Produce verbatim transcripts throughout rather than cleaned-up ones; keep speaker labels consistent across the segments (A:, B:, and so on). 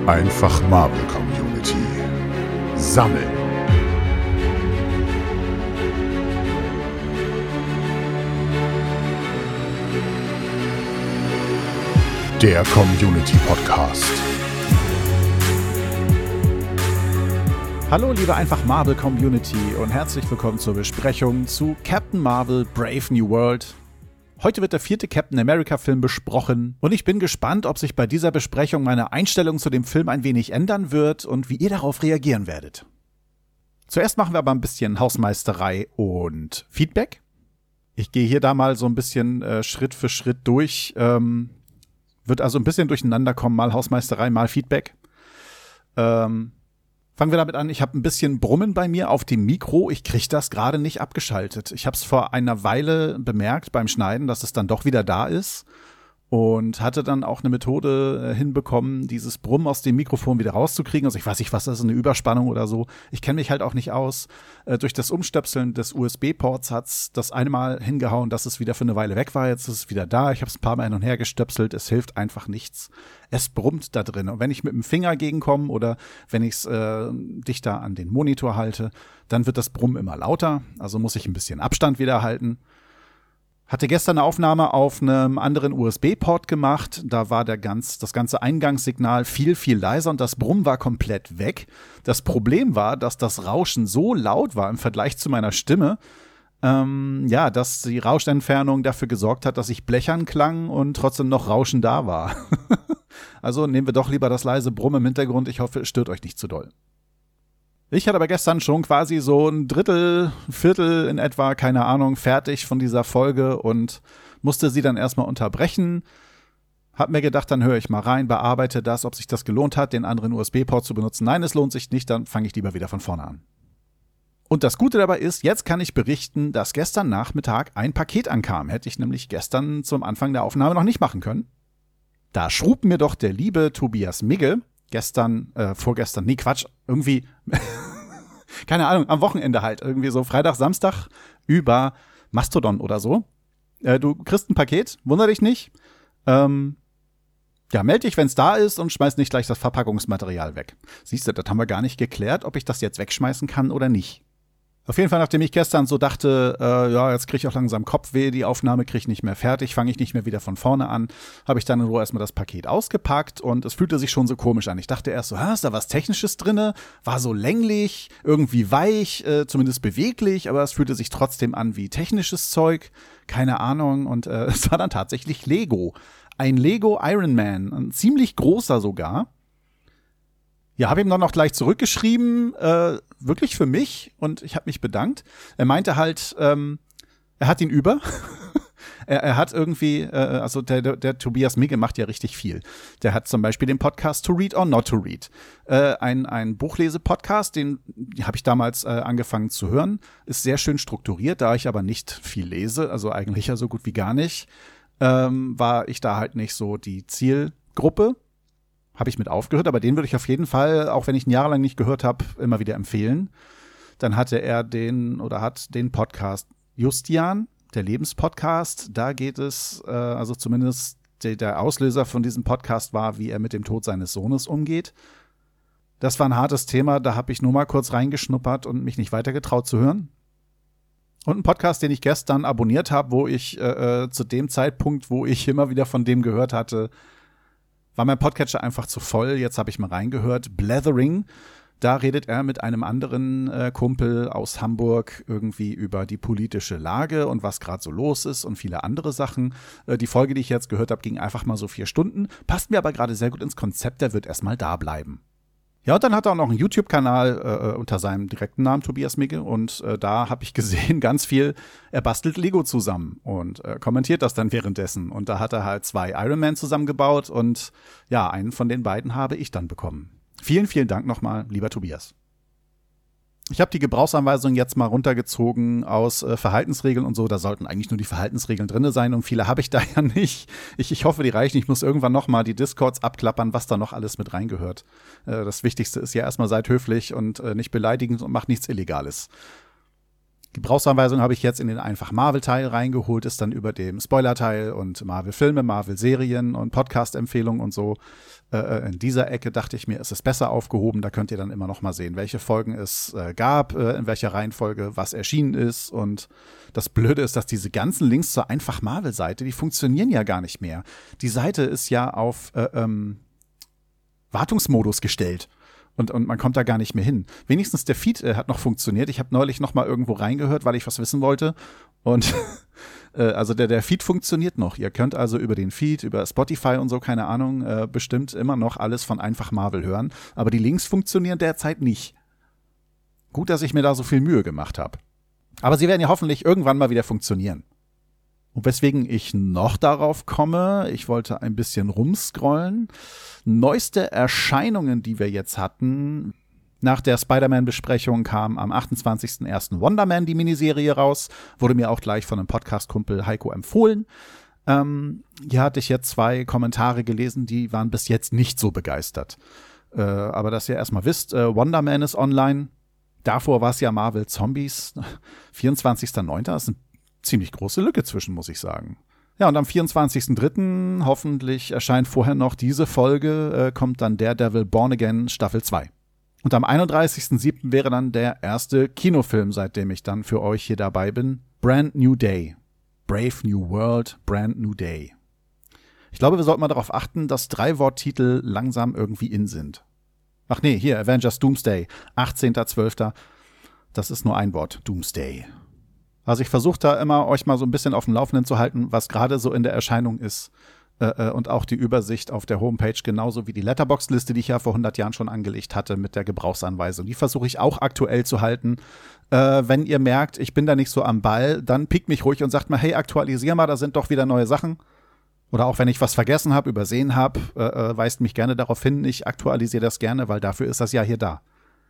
A: Einfach Marvel Community. Sammeln. Der Community Podcast.
B: Hallo liebe Einfach Marvel Community und herzlich willkommen zur Besprechung zu Captain Marvel Brave New World. Heute wird der vierte Captain America Film besprochen und ich bin gespannt, ob sich bei dieser Besprechung meine Einstellung zu dem Film ein wenig ändern wird und wie ihr darauf reagieren werdet. Zuerst machen wir aber ein bisschen Hausmeisterei und Feedback. Ich gehe hier da mal so ein bisschen äh, Schritt für Schritt durch. Ähm, wird also ein bisschen durcheinander kommen, mal Hausmeisterei, mal Feedback. Ähm, Fangen wir damit an, ich habe ein bisschen Brummen bei mir auf dem Mikro. Ich kriege das gerade nicht abgeschaltet. Ich habe es vor einer Weile bemerkt beim Schneiden, dass es dann doch wieder da ist. Und hatte dann auch eine Methode äh, hinbekommen, dieses Brummen aus dem Mikrofon wieder rauszukriegen. Also ich weiß nicht, was das ist, eine Überspannung oder so. Ich kenne mich halt auch nicht aus. Äh, durch das Umstöpseln des U S B-Ports hat's das eine Mal hingehauen, dass es wieder für eine Weile weg war. Jetzt ist es wieder da. Ich habe es ein paar Mal hin und her gestöpselt. Es hilft einfach nichts. Es brummt da drin. Und wenn ich mit dem Finger gegenkomme oder wenn ich es äh, dichter an den Monitor halte, dann wird das Brummen immer lauter. Also muss ich ein bisschen Abstand wieder halten. Hatte gestern eine Aufnahme auf einem anderen U S B-Port gemacht. Da war der ganz, das ganze Eingangssignal viel, viel leiser und das Brummen war komplett weg. Das Problem war, dass das Rauschen so laut war im Vergleich zu meiner Stimme, ähm, ja, dass die Rauschentfernung dafür gesorgt hat, dass ich blechern klang und trotzdem noch Rauschen da war. Also nehmen wir doch lieber das leise Brummen im Hintergrund. Ich hoffe, es stört euch nicht zu doll. Ich hatte aber gestern schon quasi so ein Drittel, Viertel in etwa, keine Ahnung, fertig von dieser Folge und musste sie dann erstmal unterbrechen. Hab mir gedacht, dann höre ich mal rein, bearbeite das, ob sich das gelohnt hat, den anderen U S B-Port zu benutzen. Nein, es lohnt sich nicht, dann fange ich lieber wieder von vorne an. Und das Gute dabei ist, jetzt kann ich berichten, dass gestern Nachmittag ein Paket ankam. Hätte ich nämlich gestern zum Anfang der Aufnahme noch nicht machen können. Da schrub mir doch der liebe Tobias Migge gestern, äh, vorgestern, nee, Quatsch, irgendwie, keine Ahnung, am Wochenende halt, irgendwie so Freitag, Samstag über Mastodon oder so. Äh, du kriegst ein Paket, wunder dich nicht. Ähm, ja, melde dich, wenn es da ist und schmeiß nicht gleich das Verpackungsmaterial weg. Siehst du, das haben wir gar nicht geklärt, ob ich das jetzt wegschmeißen kann oder nicht. Auf jeden Fall, nachdem ich gestern so dachte, äh, ja, jetzt kriege ich auch langsam Kopfweh, die Aufnahme kriege ich nicht mehr fertig, fange ich nicht mehr wieder von vorne an, habe ich dann in Ruhe erstmal das Paket ausgepackt und es fühlte sich schon so komisch an. Ich dachte erst so, ha, ist da was Technisches drinne? War so länglich, irgendwie weich, äh, zumindest beweglich, aber es fühlte sich trotzdem an wie technisches Zeug, keine Ahnung. Und äh, es war dann tatsächlich Lego. Ein Lego Iron Man, ein ziemlich großer sogar. Ja, habe ihm dann auch gleich zurückgeschrieben, äh, wirklich für mich, und ich habe mich bedankt. Er meinte halt, ähm, er hat ihn über. er, er hat irgendwie, äh, also der, der, der Tobias Migge macht ja richtig viel. Der hat zum Beispiel den Podcast To Read or Not to Read. Äh, ein, ein Buchlese-Podcast, den habe ich damals äh, angefangen zu hören. Ist sehr schön strukturiert, da ich aber nicht viel lese, also eigentlich ja so gut wie gar nicht, ähm, war ich da halt nicht so die Zielgruppe. Habe ich mit aufgehört, aber den würde ich auf jeden Fall, auch wenn ich ihn jahrelang nicht gehört habe, immer wieder empfehlen. Dann hatte er den oder hat den Podcast Justian, der Lebenspodcast. Da geht es, äh, also zumindest de, der Auslöser von diesem Podcast war, wie er mit dem Tod seines Sohnes umgeht. Das war ein hartes Thema, da habe ich nur mal kurz reingeschnuppert und mich nicht weiter getraut zu hören. Und ein Podcast, den ich gestern abonniert habe, wo ich äh, zu dem Zeitpunkt, wo ich immer wieder von dem gehört hatte, war mein Podcatcher einfach zu voll. Jetzt habe ich mal reingehört. Blathering, da redet er mit einem anderen äh, Kumpel aus Hamburg irgendwie über die politische Lage und was gerade so los ist und viele andere Sachen. Äh, die Folge, die ich jetzt gehört habe, ging einfach mal so vier Stunden. Passt mir aber gerade sehr gut ins Konzept, der wird erstmal da bleiben. Ja, und dann hat er auch noch einen YouTube-Kanal äh, unter seinem direkten Namen, Tobias Migge. Und äh, da habe ich gesehen, ganz viel, er bastelt Lego zusammen und äh, kommentiert das dann währenddessen. Und da hat er halt zwei Iron Man zusammengebaut und ja, einen von den beiden habe ich dann bekommen. Vielen, vielen Dank nochmal, lieber Tobias. Ich habe die Gebrauchsanweisung jetzt mal runtergezogen aus äh, Verhaltensregeln und so. Da sollten eigentlich nur die Verhaltensregeln drin sein und viele habe ich da ja nicht. Ich, ich hoffe, die reichen. Ich muss irgendwann noch mal die Discords abklappern, was da noch alles mit reingehört. Äh, das Wichtigste ist ja erstmal, seid höflich und äh, nicht beleidigend und macht nichts Illegales. Gebrauchsanweisung habe ich jetzt in den einfach Marvel-Teil reingeholt, ist dann über dem Spoiler-Teil und Marvel-Filme, Marvel-Serien und Podcast-Empfehlungen und so. Äh, in dieser Ecke dachte ich mir, ist es besser aufgehoben. Da könnt ihr dann immer noch mal sehen, welche Folgen es äh, gab, äh, in welcher Reihenfolge was erschienen ist. Und das Blöde ist, dass diese ganzen Links zur einfach Marvel-Seite, die funktionieren ja gar nicht mehr. Die Seite ist ja auf äh, ähm, Wartungsmodus gestellt. Und, und man kommt da gar nicht mehr hin. Wenigstens der Feed äh, hat noch funktioniert. Ich habe neulich noch mal irgendwo reingehört, weil ich was wissen wollte. Und äh, also der, der Feed funktioniert noch. Ihr könnt also über den Feed, über Spotify und so, keine Ahnung, äh, bestimmt immer noch alles von einfach Marvel hören. Aber die Links funktionieren derzeit nicht. Gut, dass ich mir da so viel Mühe gemacht habe. Aber sie werden ja hoffentlich irgendwann mal wieder funktionieren. Und weswegen ich noch darauf komme, ich wollte ein bisschen rumscrollen. Neueste Erscheinungen, die wir jetzt hatten. Nach der Spider-Man-Besprechung kam am achtundzwanzigsten ersten Wonder Man, die Miniserie, raus. Wurde mir auch gleich von einem Podcast-Kumpel Heiko empfohlen. Ähm, hier hatte ich jetzt zwei Kommentare gelesen, die waren bis jetzt nicht so begeistert. Äh, aber dass ihr erstmal wisst, äh, Wonder Man ist online. Davor war es ja Marvel Zombies. vierundzwanzigster neunter Das ist eine ziemlich große Lücke zwischen, muss ich sagen. Ja, und am vierundzwanzigsten dritten hoffentlich erscheint vorher noch diese Folge, äh, kommt dann Daredevil Born Again Staffel zwei. Und am einunddreißigsten siebten wäre dann der erste Kinofilm, seitdem ich dann für euch hier dabei bin. Brand New Day. Brave New World, Brand New Day. Ich glaube, wir sollten mal darauf achten, dass Drei-Wort-Titel langsam irgendwie in sind. Ach nee, hier, Avengers Doomsday, achtzehnter zwölfter Das ist nur ein Wort, Doomsday. Also ich versuche da immer, euch mal so ein bisschen auf dem Laufenden zu halten, was gerade so in der Erscheinung ist. Äh, und auch die Übersicht auf der Homepage, genauso wie die Letterboxd-Liste, die ich ja vor hundert Jahren schon angelegt hatte mit der Gebrauchsanweisung. Die versuche ich auch aktuell zu halten. Äh, wenn ihr merkt, ich bin da nicht so am Ball, dann pickt mich ruhig und sagt mal, hey, aktualisier mal, da sind doch wieder neue Sachen. Oder auch wenn ich was vergessen habe, übersehen habe, äh, weist mich gerne darauf hin. Ich aktualisiere das gerne, weil dafür ist das ja hier da.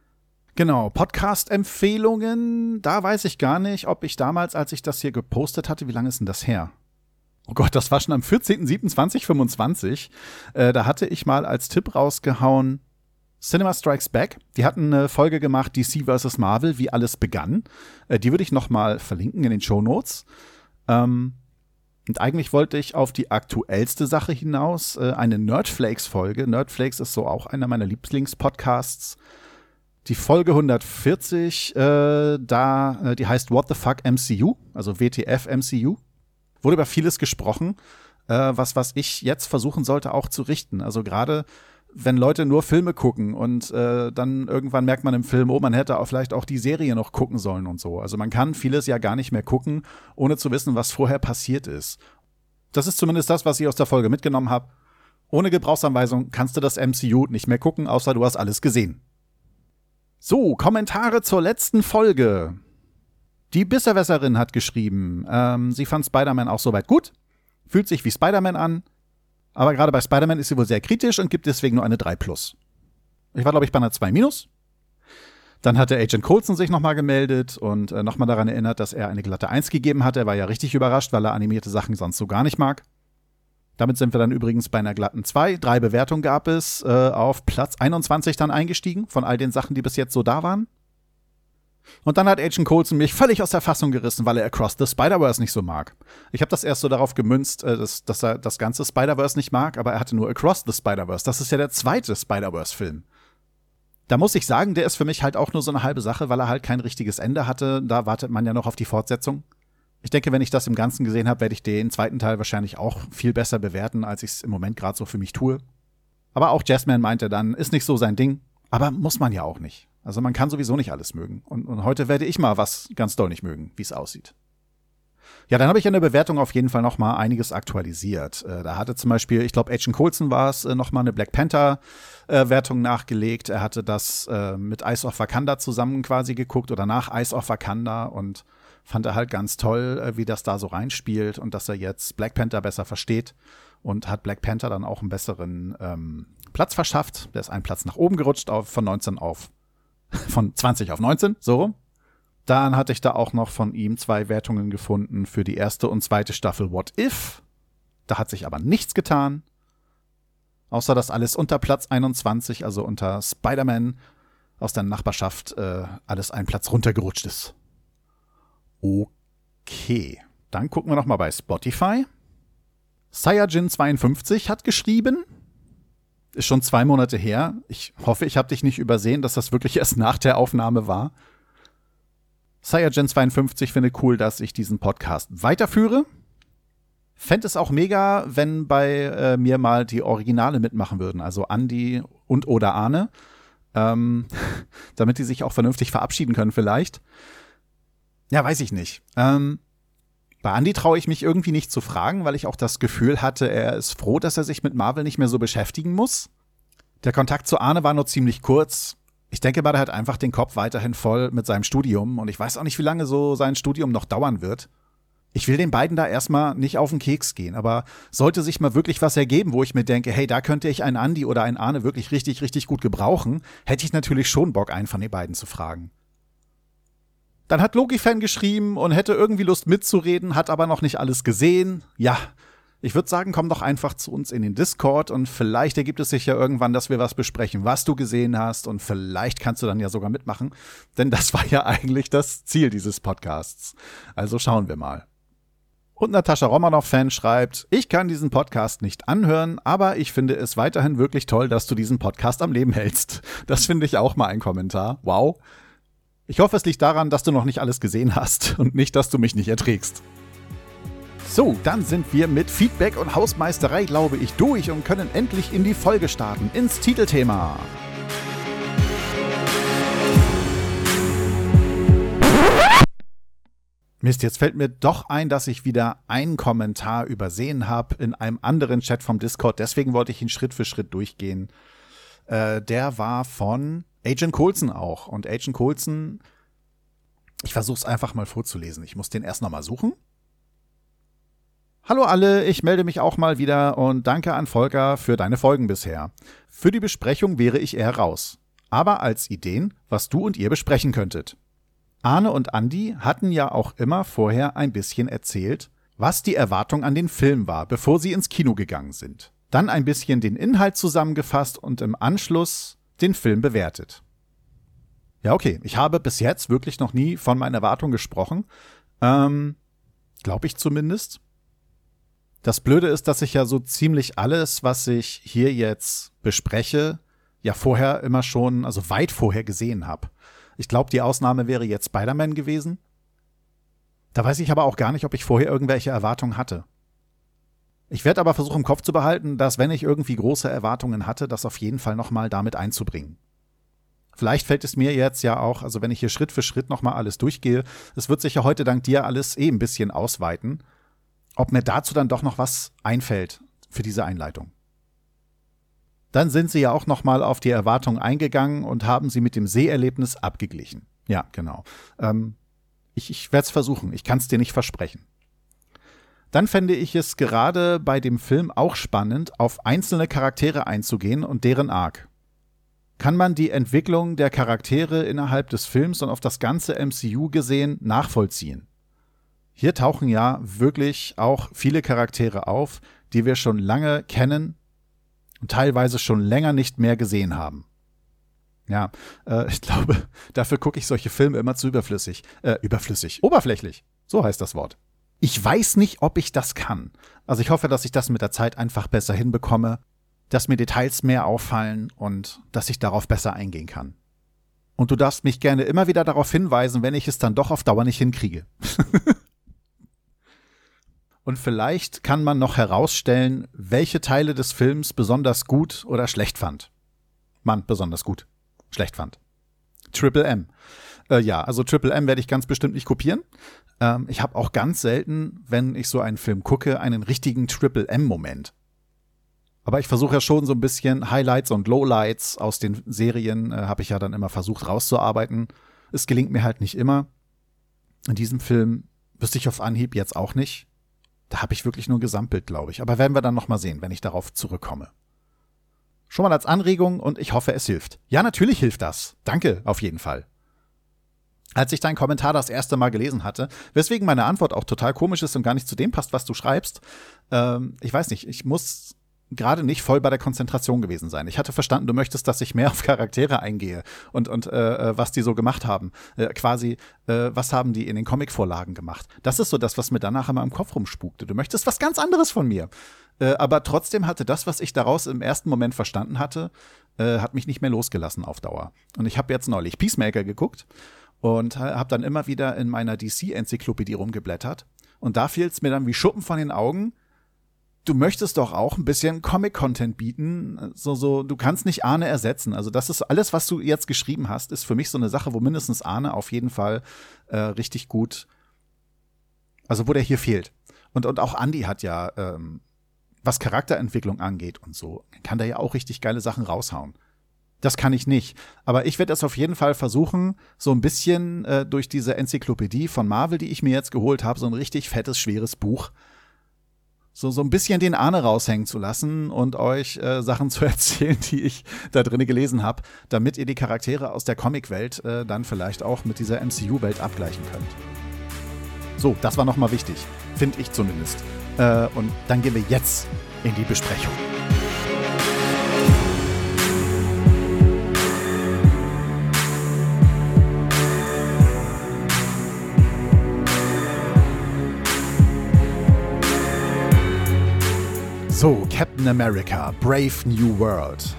B: Genau, Podcast-Empfehlungen, da weiß ich gar nicht, ob ich damals, als ich das hier gepostet hatte, wie lange ist denn das her? Oh Gott, das war schon am vierzehnten siebten zweitausendfünfundzwanzig. Äh, da hatte ich mal als Tipp rausgehauen, Cinema Strikes Back. Die hatten eine Folge gemacht, D C versus. Marvel, wie alles begann. Äh, die würde ich noch mal verlinken in den Shownotes. Ähm, und eigentlich wollte ich auf die aktuellste Sache hinaus, äh, eine Nerdflakes-Folge. Nerdflakes ist so auch einer meiner Lieblingspodcasts. Die Folge hundertvierzig, äh, da, äh, die heißt What the Fuck M C U, also W T F M C U. Wurde über vieles gesprochen, äh, was, was ich jetzt versuchen sollte auch zu richten. Also gerade, wenn Leute nur Filme gucken und äh, dann irgendwann merkt man im Film, oh, man hätte auch vielleicht auch die Serie noch gucken sollen und so. Also man kann vieles ja gar nicht mehr gucken, ohne zu wissen, was vorher passiert ist. Das ist zumindest das, was ich aus der Folge mitgenommen habe. Ohne Gebrauchsanweisung kannst du das M C U nicht mehr gucken, außer du hast alles gesehen. So, Kommentare zur letzten Folge. Die Bisserwässerin hat geschrieben, ähm, sie fand Spider-Man auch soweit gut, fühlt sich wie Spider-Man an, aber gerade bei Spider-Man ist sie wohl sehr kritisch und gibt deswegen nur eine drei plus. Ich war, glaube ich, bei einer zwei minus. Dann hatte Agent Coulson sich nochmal gemeldet und äh, nochmal daran erinnert, dass er eine glatte eins gegeben hat. Er war ja richtig überrascht, weil er animierte Sachen sonst so gar nicht mag. Damit sind wir dann übrigens bei einer glatten zwei. Drei Bewertungen gab es, äh, auf Platz einundzwanzig dann eingestiegen, von all den Sachen, die bis jetzt so da waren. Und dann hat Agent Coulson mich völlig aus der Fassung gerissen, weil er Across the Spider-Verse nicht so mag. Ich habe das erst so darauf gemünzt, äh, dass, dass er das ganze Spider-Verse nicht mag, aber er hatte nur Across the Spider-Verse. Das ist ja der zweite Spider-Verse-Film. Da muss ich sagen, der ist für mich halt auch nur so eine halbe Sache, weil er halt kein richtiges Ende hatte. Da wartet man ja noch auf die Fortsetzung. Ich denke, wenn ich das im Ganzen gesehen habe, werde ich den zweiten Teil wahrscheinlich auch viel besser bewerten, als ich es im Moment gerade so für mich tue. Aber auch Jazzman meinte dann, ist nicht so sein Ding. Aber muss man ja auch nicht. Also man kann sowieso nicht alles mögen. Und, und heute werde ich mal was ganz doll nicht mögen, wie es aussieht. Ja, dann habe ich in der Bewertung auf jeden Fall noch mal einiges aktualisiert. Äh, da hatte zum Beispiel, ich glaube, Agent Coulson war es, äh, noch mal eine Black Panther-Wertung äh, nachgelegt. Er hatte das äh, mit Eyes of Wakanda zusammen quasi geguckt oder nach Eyes of Wakanda und fand er halt ganz toll, äh, wie das da so reinspielt und dass er jetzt Black Panther besser versteht und hat Black Panther dann auch einen besseren ähm, Platz verschafft. Der ist einen Platz nach oben gerutscht auf, von neunzehn auf von zwanzig auf neunzehn, so rum. Dann hatte ich da auch noch von ihm zwei Wertungen gefunden für die erste und zweite Staffel What If. Da hat sich aber nichts getan. Außer, dass alles unter Platz einundzwanzig, also unter Spider-Man aus der Nachbarschaft, äh, alles einen Platz runtergerutscht ist. Okay, dann gucken wir noch mal bei Spotify. Saiyajin zweiundfünfzig hat geschrieben. Ist schon zwei Monate her. Ich hoffe, ich habe dich nicht übersehen, dass das wirklich erst nach der Aufnahme war. Saiyajin zweiundfünfzig findet cool, dass ich diesen Podcast weiterführe. Fände es auch mega, wenn bei äh, mir mal die Originale mitmachen würden, also Andi und oder Arne, ähm, damit die sich auch vernünftig verabschieden können vielleicht. Ja, weiß ich nicht. Ähm, bei Andi traue ich mich irgendwie nicht zu fragen, weil ich auch das Gefühl hatte, er ist froh, dass er sich mit Marvel nicht mehr so beschäftigen muss. Der Kontakt zu Arne war nur ziemlich kurz. Ich denke mal, der hat einfach den Kopf weiterhin voll mit seinem Studium und ich weiß auch nicht, wie lange so sein Studium noch dauern wird. Ich will den beiden da erstmal nicht auf den Keks gehen, aber sollte sich mal wirklich was ergeben, wo ich mir denke, hey, da könnte ich einen Andi oder einen Arne wirklich richtig, richtig gut gebrauchen, hätte ich natürlich schon Bock, einen von den beiden zu fragen. Dann hat Loki-Fan geschrieben und hätte irgendwie Lust mitzureden, hat aber noch nicht alles gesehen. Ja, ich würde sagen, komm doch einfach zu uns in den Discord und vielleicht ergibt es sich ja irgendwann, dass wir was besprechen, was du gesehen hast und vielleicht kannst du dann ja sogar mitmachen, denn das war ja eigentlich das Ziel dieses Podcasts. Also schauen wir mal. Und Natascha Romanoff-Fan schreibt, ich kann diesen Podcast nicht anhören, aber ich finde es weiterhin wirklich toll, dass du diesen Podcast am Leben hältst. Das finde ich auch mal ein Kommentar. Wow. Ich hoffe, es liegt daran, dass du noch nicht alles gesehen hast und nicht, dass du mich nicht erträgst. So, dann sind wir mit Feedback und Hausmeisterei, glaube ich, durch und können endlich in die Folge starten, ins Titelthema. Mist, jetzt fällt mir doch ein, dass ich wieder einen Kommentar übersehen habe in einem anderen Chat vom Discord. Deswegen wollte ich ihn Schritt für Schritt durchgehen. Äh, der war von Agent Coulson auch. Und Agent Coulson, ich versuche es einfach mal vorzulesen. Ich muss den erst noch mal suchen. Hallo alle, ich melde mich auch mal wieder und danke an Volker für deine Folgen bisher. Für die Besprechung wäre ich eher raus. Aber als Ideen, was du und ihr besprechen könntet. Arne und Andi hatten ja auch immer vorher ein bisschen erzählt, was die Erwartung an den Film war, bevor sie ins Kino gegangen sind. Dann ein bisschen den Inhalt zusammengefasst und im Anschluss den Film bewertet. Ja, okay, ich habe bis jetzt wirklich noch nie von meinen Erwartungen gesprochen. Ähm, glaube ich zumindest. Das Blöde ist, dass ich ja so ziemlich alles, was ich hier jetzt bespreche, ja vorher immer schon, also weit vorher gesehen habe. Ich glaube, die Ausnahme wäre jetzt Spider-Man gewesen. Da weiß ich aber auch gar nicht, ob ich vorher irgendwelche Erwartungen hatte. Ich werde aber versuchen, im Kopf zu behalten, dass, wenn ich irgendwie große Erwartungen hatte, das auf jeden Fall nochmal damit einzubringen. Vielleicht fällt es mir jetzt ja auch, also wenn ich hier Schritt für Schritt nochmal alles durchgehe, es wird sich ja heute dank dir alles eh ein bisschen ausweiten, ob mir dazu dann doch noch was einfällt für diese Einleitung. Dann sind sie ja auch noch mal auf die Erwartungen eingegangen und haben sie mit dem Seherlebnis abgeglichen. Ja, genau. Ähm, ich ich werde es versuchen. Ich kann es dir nicht versprechen. Dann fände ich es gerade bei dem Film auch spannend, auf einzelne Charaktere einzugehen und deren Arc. Kann man die Entwicklung der Charaktere innerhalb des Films und auf das ganze M C U gesehen nachvollziehen? Hier tauchen ja wirklich auch viele Charaktere auf, die wir schon lange kennen und teilweise schon länger nicht mehr gesehen haben. Ja, äh, ich glaube, dafür gucke ich solche Filme immer zu überflüssig. Äh, überflüssig. Oberflächlich. So heißt das Wort. Ich weiß nicht, ob ich das kann. Also ich hoffe, dass ich das mit der Zeit einfach besser hinbekomme, dass mir Details mehr auffallen und dass ich darauf besser eingehen kann. Und du darfst mich gerne immer wieder darauf hinweisen, wenn ich es dann doch auf Dauer nicht hinkriege. Und vielleicht kann man noch herausstellen, welche Teile des Films besonders gut oder schlecht fand. Man besonders gut, schlecht fand. Triple M. Äh, ja, also Triple M werde ich ganz bestimmt nicht kopieren. Ähm, ich habe auch ganz selten, wenn ich so einen Film gucke, einen richtigen Triple M-Moment. Aber ich versuche ja schon so ein bisschen Highlights und Lowlights aus den Serien, äh, habe ich ja dann immer versucht rauszuarbeiten. Es gelingt mir halt nicht immer. In diesem Film wüsste ich auf Anhieb jetzt auch nicht. Da habe ich wirklich nur ein Gesamtbild, glaube ich. Aber werden wir dann noch mal sehen, wenn ich darauf zurückkomme. Schon mal als Anregung und ich hoffe, es hilft. Ja, natürlich hilft das. Danke, auf jeden Fall. Als ich deinen Kommentar das erste Mal gelesen hatte, weswegen meine Antwort auch total komisch ist und gar nicht zu dem passt, was du schreibst, ähm, ich weiß nicht, ich muss gerade nicht voll bei der Konzentration gewesen sein. Ich hatte verstanden, du möchtest, dass ich mehr auf Charaktere eingehe und, und äh, was die so gemacht haben. Äh, quasi, äh, was haben die in den Comicvorlagen gemacht. Das ist so das, was mir danach immer im Kopf rumspukte. Du möchtest was ganz anderes von mir. Äh, aber trotzdem hatte das, was ich daraus im ersten Moment verstanden hatte, äh, hat mich nicht mehr losgelassen auf Dauer. Und ich habe jetzt neulich Peacemaker geguckt und habe dann immer wieder in meiner D C-Enzyklopädie rumgeblättert. Und da fiel es mir dann wie Schuppen von den Augen. Du möchtest doch auch ein bisschen Comic-Content bieten. So, so, du kannst nicht Arne ersetzen. Also das ist alles, was du jetzt geschrieben hast, ist für mich so eine Sache, wo mindestens Arne auf jeden Fall äh, richtig gut, also wo der hier fehlt. Und, und auch Andy hat ja, ähm, was Charakterentwicklung angeht und so, kann der ja auch richtig geile Sachen raushauen. Das kann ich nicht. Aber ich werde es auf jeden Fall versuchen, so ein bisschen äh, durch diese Enzyklopädie von Marvel, die ich mir jetzt geholt habe, so ein richtig fettes, schweres Buch, so, so ein bisschen den Arne raushängen zu lassen und euch äh, Sachen zu erzählen, die ich da drin gelesen habe, damit ihr die Charaktere aus der Comicwelt äh, dann vielleicht auch mit dieser M C U-Welt abgleichen könnt. So, das war nochmal wichtig, finde ich zumindest. Äh, und dann gehen wir jetzt in die Besprechung. So, Captain America, Brave New World.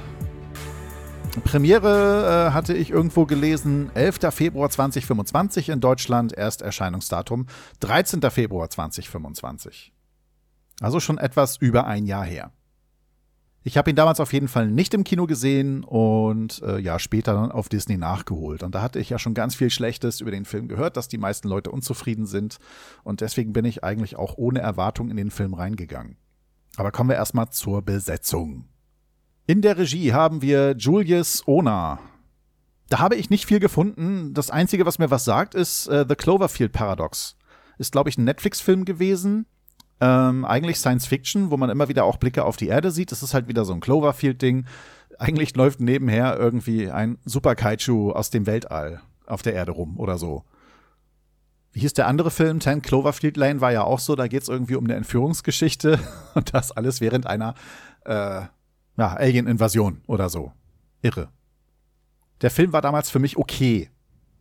B: Premiere äh, hatte ich irgendwo gelesen, elfter Februar zweitausendfünfundzwanzig in Deutschland, Ersterscheinungsdatum dreizehnter Februar zweitausendfünfundzwanzig. Also schon etwas über ein Jahr her. Ich habe ihn damals auf jeden Fall nicht im Kino gesehen und äh, ja, später dann auf Disney nachgeholt. Und da hatte ich ja schon ganz viel Schlechtes über den Film gehört, dass die meisten Leute unzufrieden sind. Und deswegen bin ich eigentlich auch ohne Erwartung in den Film reingegangen. Aber kommen wir erstmal zur Besetzung. In der Regie haben wir Julius Onah. Da habe ich nicht viel gefunden. Das Einzige, was mir was sagt, ist äh, The Cloverfield Paradox. Ist, glaube ich, ein Netflix-Film gewesen. Ähm, eigentlich Science-Fiction, wo man immer wieder auch Blicke auf die Erde sieht. Das ist halt wieder so ein Cloverfield-Ding. Eigentlich läuft nebenher irgendwie ein Super-Kaiju aus dem Weltall auf der Erde rum oder so. Wie hieß der andere Film? Ten Cloverfield Lane war ja auch so, da geht es irgendwie um eine Entführungsgeschichte und das alles während einer äh, ja, Alien-Invasion oder so. Irre. Der Film war damals für mich okay.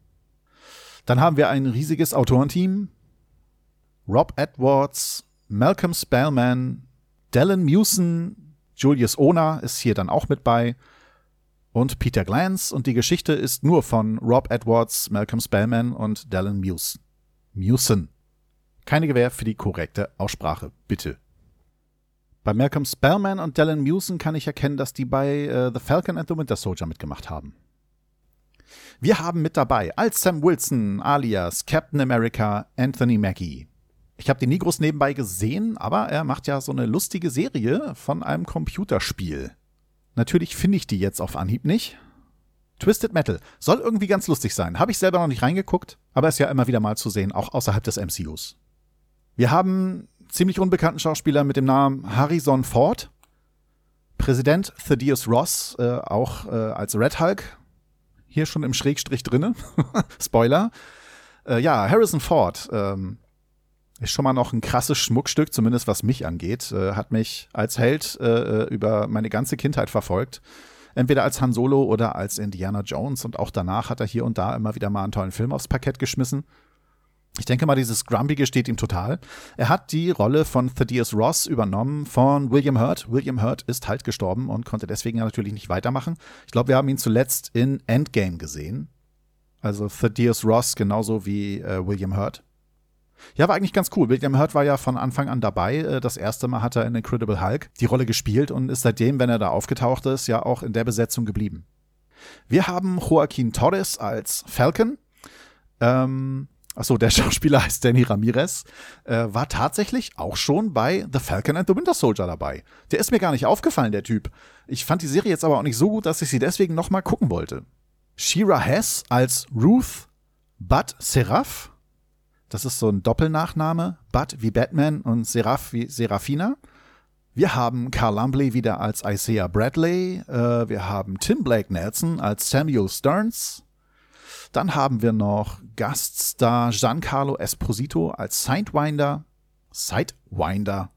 B: Dann haben wir ein riesiges Autorenteam. Rob Edwards, Malcolm Spellman, Dylan Mewson, Julius Onah ist hier dann auch mit bei und Peter Glantz. Und die Geschichte ist nur von Rob Edwards, Malcolm Spellman und Dylan Mewson. Mewson. Keine Gewähr für die korrekte Aussprache, bitte. Bei Malcolm Spellman und Dylan Mewson kann ich erkennen, dass die bei äh, The Falcon and the Winter Soldier mitgemacht haben. Wir haben mit dabei als Sam Wilson alias Captain America Anthony Mackie. Ich habe den nie groß nebenbei gesehen, aber er macht ja so eine lustige Serie von einem Computerspiel. Natürlich finde ich die jetzt auf Anhieb nicht. Twisted Metal. Soll irgendwie ganz lustig sein. Habe ich selber noch nicht reingeguckt, aber ist ja immer wieder mal zu sehen, auch außerhalb des M C Us. Wir haben ziemlich unbekannten Schauspieler mit dem Namen Harrison Ford. Präsident Thaddeus Ross, äh, auch äh, als Red Hulk. Hier schon im Schrägstrich drinne. Spoiler. Äh, ja, Harrison Ford ähm, ist schon mal noch ein krasses Schmuckstück, zumindest was mich angeht. Äh, hat mich als Held äh, über meine ganze Kindheit verfolgt. Entweder als Han Solo oder als Indiana Jones. Und auch danach hat er hier und da immer wieder mal einen tollen Film aufs Parkett geschmissen. Ich denke mal, dieses Grumpige steht ihm total. Er hat die Rolle von Thaddeus Ross übernommen von William Hurt. William Hurt ist halt gestorben und konnte deswegen natürlich nicht weitermachen. Ich glaube, wir haben ihn zuletzt in Endgame gesehen. Also Thaddeus Ross genauso wie äh, William Hurt. Ja, war eigentlich ganz cool. William Hurt war ja von Anfang an dabei. Das erste Mal hat er in Incredible Hulk die Rolle gespielt und ist seitdem, wenn er da aufgetaucht ist, ja auch in der Besetzung geblieben. Wir haben Joaquin Torres als Falcon. Ähm, achso, der Schauspieler heißt Danny Ramirez. Äh, war tatsächlich auch schon bei The Falcon and the Winter Soldier dabei. Der ist mir gar nicht aufgefallen, der Typ. Ich fand die Serie jetzt aber auch nicht so gut, dass ich sie deswegen nochmal gucken wollte. Shira Hess als Ruth Butt Seraph. Das ist so ein Doppelnachname. Butt wie Batman und Seraph wie Serafina. Wir haben Carl Lumbly wieder als Isaiah Bradley. Äh, wir haben Tim Blake Nelson als Samuel Stearns. Dann haben wir noch Gaststar Giancarlo Esposito als Sidewinder. Sidewinder.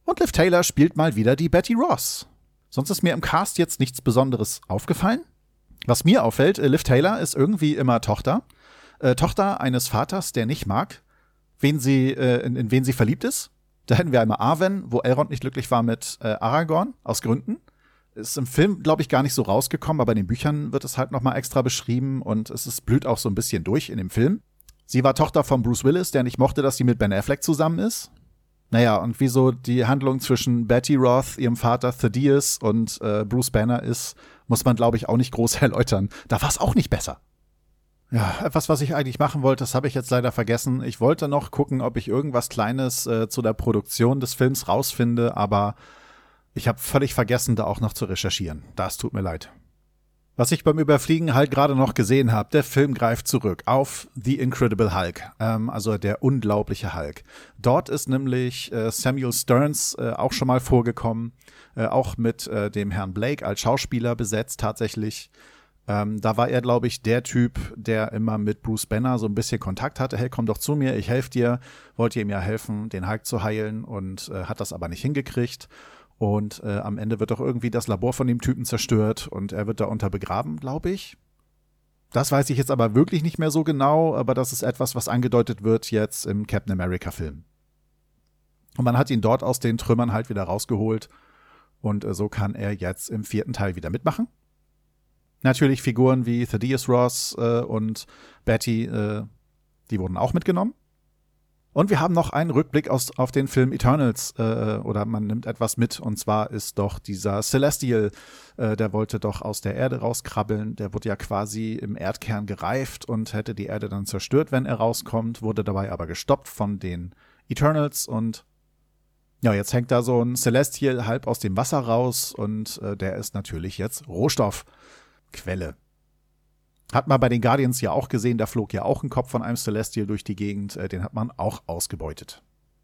B: Und Liv Taylor spielt mal wieder die Betty Ross. Sonst ist mir im Cast jetzt nichts Besonderes aufgefallen. Was mir auffällt, Liv Taylor ist irgendwie immer Tochter. Äh, Tochter eines Vaters, der nicht mag, wen sie, äh, in, in wen sie verliebt ist. Da hätten wir einmal Arwen, wo Elrond nicht glücklich war mit äh, Aragorn, aus Gründen. Ist im Film, glaube ich, gar nicht so rausgekommen, aber in den Büchern wird es halt nochmal extra beschrieben und es ist, blüht auch so ein bisschen durch in dem Film. Sie war Tochter von Bruce Willis, der nicht mochte, dass sie mit Ben Affleck zusammen ist. Naja, und wieso die Handlung zwischen Betty Roth, ihrem Vater Thaddeus und äh, Bruce Banner ist, muss man, glaube ich, auch nicht groß erläutern. Da war es auch nicht besser. Ja, etwas, was ich eigentlich machen wollte, das habe ich jetzt leider vergessen. Ich wollte noch gucken, ob ich irgendwas Kleines äh, zu der Produktion des Films rausfinde, aber ich habe völlig vergessen, da auch noch zu recherchieren. Das tut mir leid. Was ich beim Überfliegen halt gerade noch gesehen habe, der Film greift zurück auf The Incredible Hulk, ähm, also der unglaubliche Hulk. Dort ist nämlich äh, Samuel Stearns äh, auch schon mal vorgekommen, äh, auch mit äh, dem Herrn Blake als Schauspieler besetzt tatsächlich. Ähm, da war er, glaube ich, der Typ, der immer mit Bruce Banner so ein bisschen Kontakt hatte. Hey, komm doch zu mir, ich helfe dir. Wollte ihm ja helfen, den Hulk zu heilen und äh, hat das aber nicht hingekriegt. Und äh, am Ende wird doch irgendwie das Labor von dem Typen zerstört und er wird da unter begraben, glaube ich. Das weiß ich jetzt aber wirklich nicht mehr so genau, aber das ist etwas, was angedeutet wird jetzt im Captain America-Film. Und man hat ihn dort aus den Trümmern halt wieder rausgeholt und äh, so kann er jetzt im vierten Teil wieder mitmachen. Natürlich Figuren wie Thaddeus Ross äh, und Betty, äh, die wurden auch mitgenommen. Und wir haben noch einen Rückblick aus, auf den Film Eternals, äh, oder man nimmt etwas mit, und zwar ist doch dieser Celestial, äh, der wollte doch aus der Erde rauskrabbeln, der wurde ja quasi im Erdkern gereift und hätte die Erde dann zerstört, wenn er rauskommt, wurde dabei aber gestoppt von den Eternals und ja, jetzt hängt da so ein Celestial halb aus dem Wasser raus und äh, der ist natürlich jetzt Rohstoffquelle. Hat man bei den Guardians ja auch gesehen, da flog ja auch ein Kopf von einem Celestial durch die Gegend, den hat man auch ausgebeutet.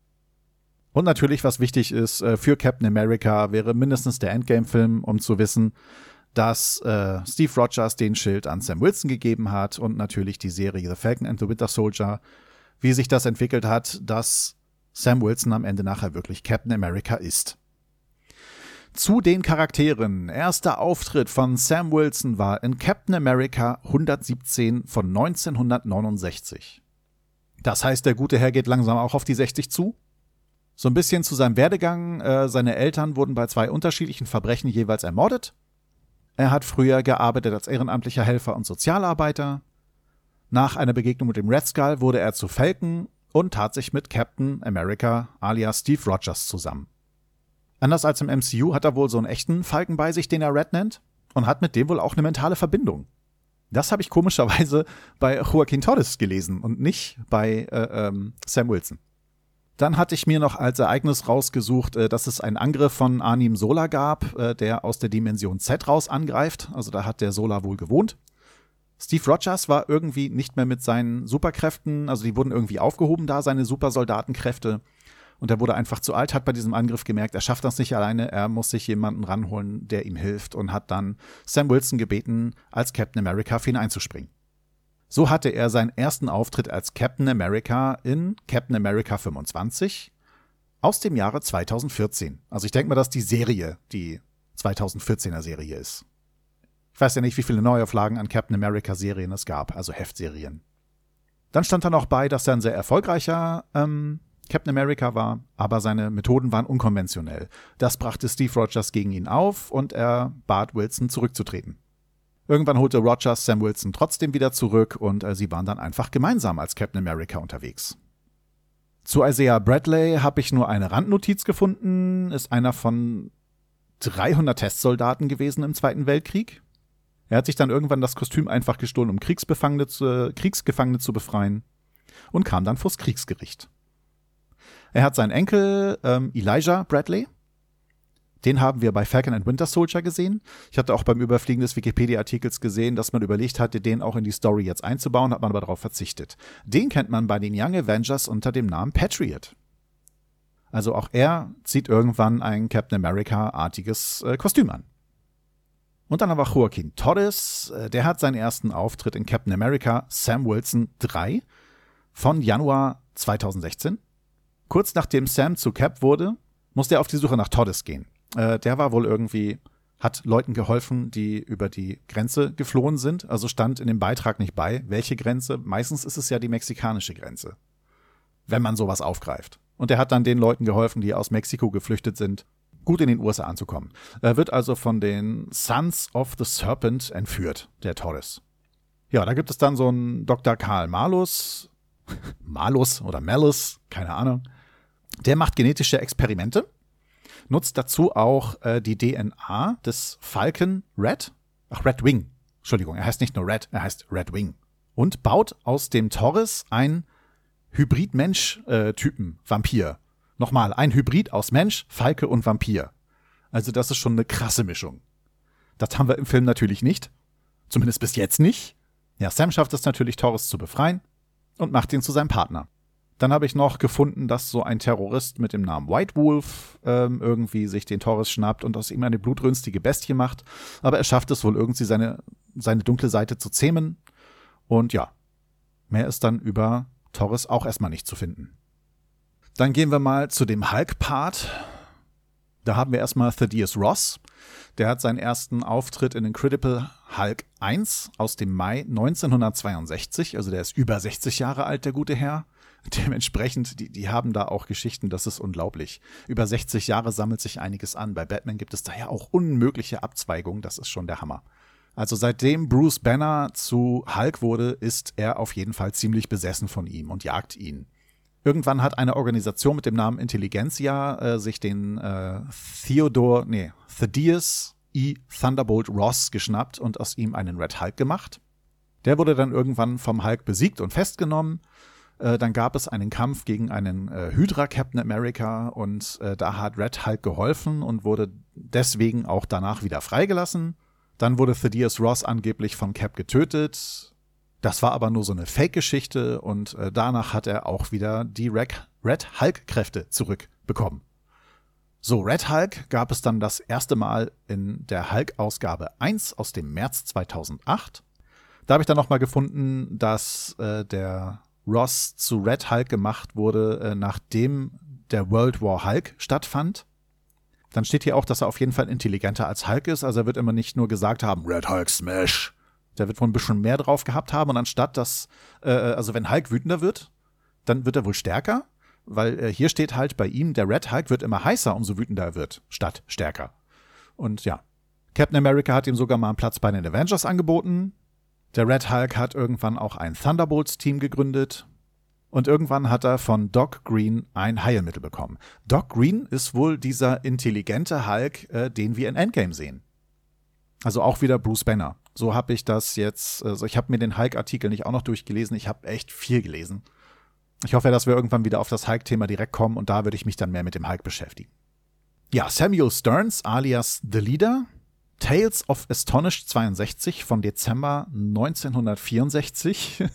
B: Und natürlich, was wichtig ist, für Captain America wäre mindestens der Endgame-Film, um zu wissen, dass äh, Steve Rogers den Schild an Sam Wilson gegeben hat und natürlich die Serie The Falcon and the Winter Soldier, wie sich das entwickelt hat, dass Sam Wilson am Ende nachher wirklich Captain America ist. Zu den Charakteren. Erster Auftritt von Sam Wilson war in Captain America hundertsiebzehn von neunzehnhundertneunundsechzig. Das heißt, der gute Herr geht langsam auch auf die sechzig zu. So ein bisschen zu seinem Werdegang. Äh, seine Eltern wurden bei zwei unterschiedlichen Verbrechen jeweils ermordet. Er hat früher gearbeitet als ehrenamtlicher Helfer und Sozialarbeiter. Nach einer Begegnung mit dem Red Skull wurde er zu Falcon und tat sich mit Captain America alias Steve Rogers zusammen. Anders als im M C U hat er wohl so einen echten Falken bei sich, den er Red nennt, und hat mit dem wohl auch eine mentale Verbindung. Das habe ich komischerweise bei Joaquin Torres gelesen und nicht bei äh, ähm, Sam Wilson. Dann hatte ich mir noch als Ereignis rausgesucht, äh, dass es einen Angriff von Arnim Zola gab, äh, der aus der Dimension Z raus angreift. Also da hat der Zola wohl gewohnt. Steve Rogers war irgendwie nicht mehr mit seinen Superkräften, also die wurden irgendwie aufgehoben da, seine Supersoldatenkräfte. Und er wurde einfach zu alt, hat bei diesem Angriff gemerkt, er schafft das nicht alleine, er muss sich jemanden ranholen, der ihm hilft und hat dann Sam Wilson gebeten, als Captain America für ihn einzuspringen. So hatte er seinen ersten Auftritt als Captain America in Captain America fünfundzwanzig aus dem Jahre zweitausendvierzehn. Also ich denke mal, dass die Serie die zweitausendvierzehner Serie ist. Ich weiß ja nicht, wie viele Neuauflagen an Captain America Serien es gab, also Heftserien. Dann stand da noch bei, dass er ein sehr erfolgreicher ähm, Captain America war, aber seine Methoden waren unkonventionell. Das brachte Steve Rogers gegen ihn auf und er bat Wilson zurückzutreten. Irgendwann holte Rogers Sam Wilson trotzdem wieder zurück und äh, sie waren dann einfach gemeinsam als Captain America unterwegs. Zu Isaiah Bradley habe ich nur eine Randnotiz gefunden, ist einer von dreihundert Testsoldaten gewesen im Zweiten Weltkrieg. Er hat sich dann irgendwann das Kostüm einfach gestohlen, um Kriegsgefangene zu, Kriegsgefangene zu befreien und kam dann vors Kriegsgericht. Er hat seinen Enkel ähm, Elijah Bradley. Den haben wir bei Falcon and Winter Soldier gesehen. Ich hatte auch beim Überfliegen des Wikipedia-Artikels gesehen, dass man überlegt hatte, den auch in die Story jetzt einzubauen, hat man aber darauf verzichtet. Den kennt man bei den Young Avengers unter dem Namen Patriot. Also auch er zieht irgendwann ein Captain America-artiges äh, Kostüm an. Und dann haben wir Joaquin Torres. Äh, der hat seinen ersten Auftritt in Captain America Sam Wilson drei von Januar zweitausendsechzehn. Kurz nachdem Sam zu Cap wurde, musste er auf die Suche nach Torres gehen. Äh, der war wohl irgendwie, hat Leuten geholfen, die über die Grenze geflohen sind. Also stand in dem Beitrag nicht bei, welche Grenze. Meistens ist es ja die mexikanische Grenze, wenn man sowas aufgreift. Und er hat dann den Leuten geholfen, die aus Mexiko geflüchtet sind, gut in den U S A anzukommen. Er wird also von den Sons of the Serpent entführt, der Torres. Ja, da gibt es dann so einen Doktor Karl Malus, Malus oder Malus, keine Ahnung. Der macht genetische Experimente, nutzt dazu auch äh, die D N A des Falcon Red, ach Red Wing, Entschuldigung, er heißt nicht nur Red, er heißt Red Wing. Und baut aus dem Torres ein Hybrid-Mensch-Typen, Vampir. Nochmal, ein Hybrid aus Mensch, Falke und Vampir. Also das ist schon eine krasse Mischung. Das haben wir im Film natürlich nicht. Zumindest bis jetzt nicht. Ja, Sam schafft es natürlich, Torres zu befreien und macht ihn zu seinem Partner. Dann habe ich noch gefunden, dass so ein Terrorist mit dem Namen White Wolf ähm, irgendwie sich den Torres schnappt und aus ihm eine blutrünstige Bestie macht. Aber er schafft es wohl irgendwie, seine, seine dunkle Seite zu zähmen. Und ja, mehr ist dann über Torres auch erstmal nicht zu finden. Dann gehen wir mal zu dem Hulk-Part. Da haben wir erstmal Thaddeus Ross. Der hat seinen ersten Auftritt in Incredible Hulk eins aus dem Mai neunzehnhundertzweiundsechzig. Also der ist über sechzig Jahre alt, der gute Herr. Dementsprechend, die, die haben da auch Geschichten, das ist unglaublich. Über sechzig Jahre sammelt sich einiges an. Bei Batman gibt es daher auch unmögliche Abzweigungen. Das ist schon der Hammer. Also seitdem Bruce Banner zu Hulk wurde, ist er auf jeden Fall ziemlich besessen von ihm und jagt ihn. Irgendwann hat eine Organisation mit dem Namen Intelligentsia äh, sich den äh, Theodore, nee, Thaddeus E. Thunderbolt Ross geschnappt und aus ihm einen Red Hulk gemacht. Der wurde dann irgendwann vom Hulk besiegt und festgenommen. Äh, dann gab es einen Kampf gegen einen äh, Hydra Captain America und äh, da hat Red Hulk geholfen und wurde deswegen auch danach wieder freigelassen. Dann wurde Thaddeus Ross angeblich von Cap getötet. Das war aber nur so eine Fake-Geschichte und äh, danach hat er auch wieder die Red, Red Hulk-Kräfte zurückbekommen. So, Red Hulk gab es dann das erste Mal in der Hulk-Ausgabe eins aus dem März zweitausendacht. Da habe ich dann nochmal gefunden, dass äh, der Ross zu Red Hulk gemacht wurde, äh, nachdem der World War Hulk stattfand. Dann steht hier auch, dass er auf jeden Fall intelligenter als Hulk ist. Also er wird immer nicht nur gesagt haben, Red Hulk Smash. Der wird wohl ein bisschen mehr drauf gehabt haben. Und anstatt dass, äh, also wenn Hulk wütender wird, dann wird er wohl stärker. Weil äh, hier steht halt bei ihm, der Red Hulk wird immer heißer, umso wütender er wird, statt stärker. Und ja, Captain America hat ihm sogar mal einen Platz bei den Avengers angeboten. Der Red Hulk hat irgendwann auch ein Thunderbolts-Team gegründet. Und irgendwann hat er von Doc Green ein Heilmittel bekommen. Doc Green ist wohl dieser intelligente Hulk, äh, den wir in Endgame sehen. Also auch wieder Bruce Banner. So habe ich das jetzt, also ich habe mir den Hulk-Artikel nicht auch noch durchgelesen. Ich habe echt viel gelesen. Ich hoffe, dass wir irgendwann wieder auf das Hulk-Thema direkt kommen und da würde ich mich dann mehr mit dem Hulk beschäftigen. Ja, Samuel Stearns alias The Leader. Tales of Astonished zweiundsechzig von Dezember neunzehnhundertvierundsechzig.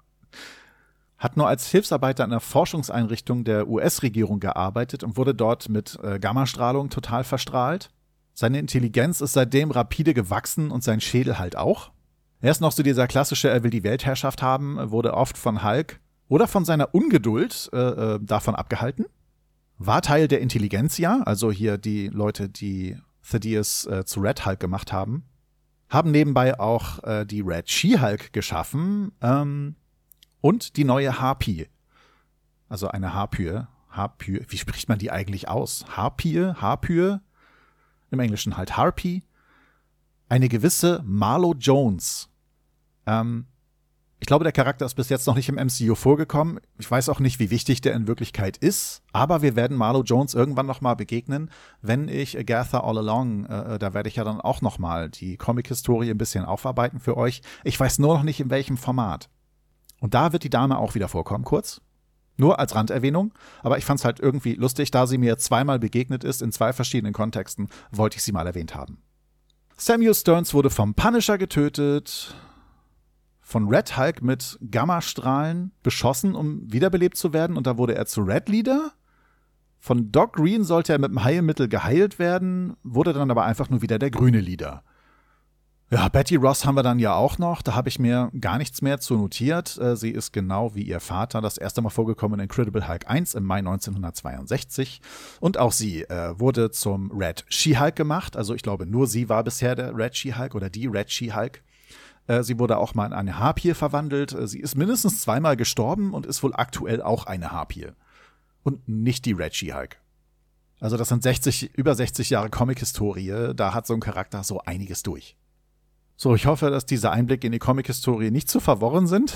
B: Hat nur als Hilfsarbeiter in einer Forschungseinrichtung der U S-Regierung gearbeitet und wurde dort mit äh, Gammastrahlung total verstrahlt. Seine Intelligenz ist seitdem rapide gewachsen und sein Schädel halt auch. Er ist noch so dieser klassische, er will die Weltherrschaft haben, wurde oft von Hulk oder von seiner Ungeduld äh, davon abgehalten. War Teil der Intelligentsia, also hier die Leute, die Thaddeus äh, zu Red Hulk gemacht haben. Haben nebenbei auch äh, die Red She-Hulk geschaffen, ähm, und die neue Harpie. Also eine Harpie. Harpie. Wie spricht man die eigentlich aus? Harpie? Harpie? Im Englischen halt Harpie. Eine gewisse Marlo Jones. Ähm, ich glaube, der Charakter ist bis jetzt noch nicht im M C U vorgekommen. Ich weiß auch nicht, wie wichtig der in Wirklichkeit ist. Aber wir werden Marlo Jones irgendwann noch mal begegnen, wenn ich Agatha All Along, äh, da werde ich ja dann auch noch mal die Comic-Historie ein bisschen aufarbeiten für euch. Ich weiß nur noch nicht, in welchem Format. Und da wird die Dame auch wieder vorkommen, kurz. Nur als Randerwähnung. Aber ich fand es halt irgendwie lustig, da sie mir zweimal begegnet ist, in zwei verschiedenen Kontexten, wollte ich sie mal erwähnt haben. Samuel Stearns wurde vom Punisher getötet, von Red Hulk mit Gammastrahlen beschossen, um wiederbelebt zu werden. Und da wurde er zu Red Leader. Von Doc Green sollte er mit einem Heilmittel geheilt werden, wurde dann aber einfach nur wieder der grüne Leader. Ja, Betty Ross haben wir dann ja auch noch. Da habe ich mir gar nichts mehr zu notiert. Sie ist genau wie ihr Vater das erste Mal vorgekommen in Incredible Hulk eins im Mai neunzehnhundertzweiundsechzig. Und auch sie äh, wurde zum Red She-Hulk gemacht. Also ich glaube, nur sie war bisher der Red She-Hulk oder die Red She-Hulk. Äh, sie wurde auch mal in eine Harpie verwandelt. Sie ist mindestens zweimal gestorben und ist wohl aktuell auch eine Harpie. Und nicht die Red She-Hulk. Also das sind sechzig, über sechzig Jahre Comic-Historie. Da hat so ein Charakter so einiges durch. So, ich hoffe, dass diese Einblicke in die Comic-Historie nicht zu verworren sind.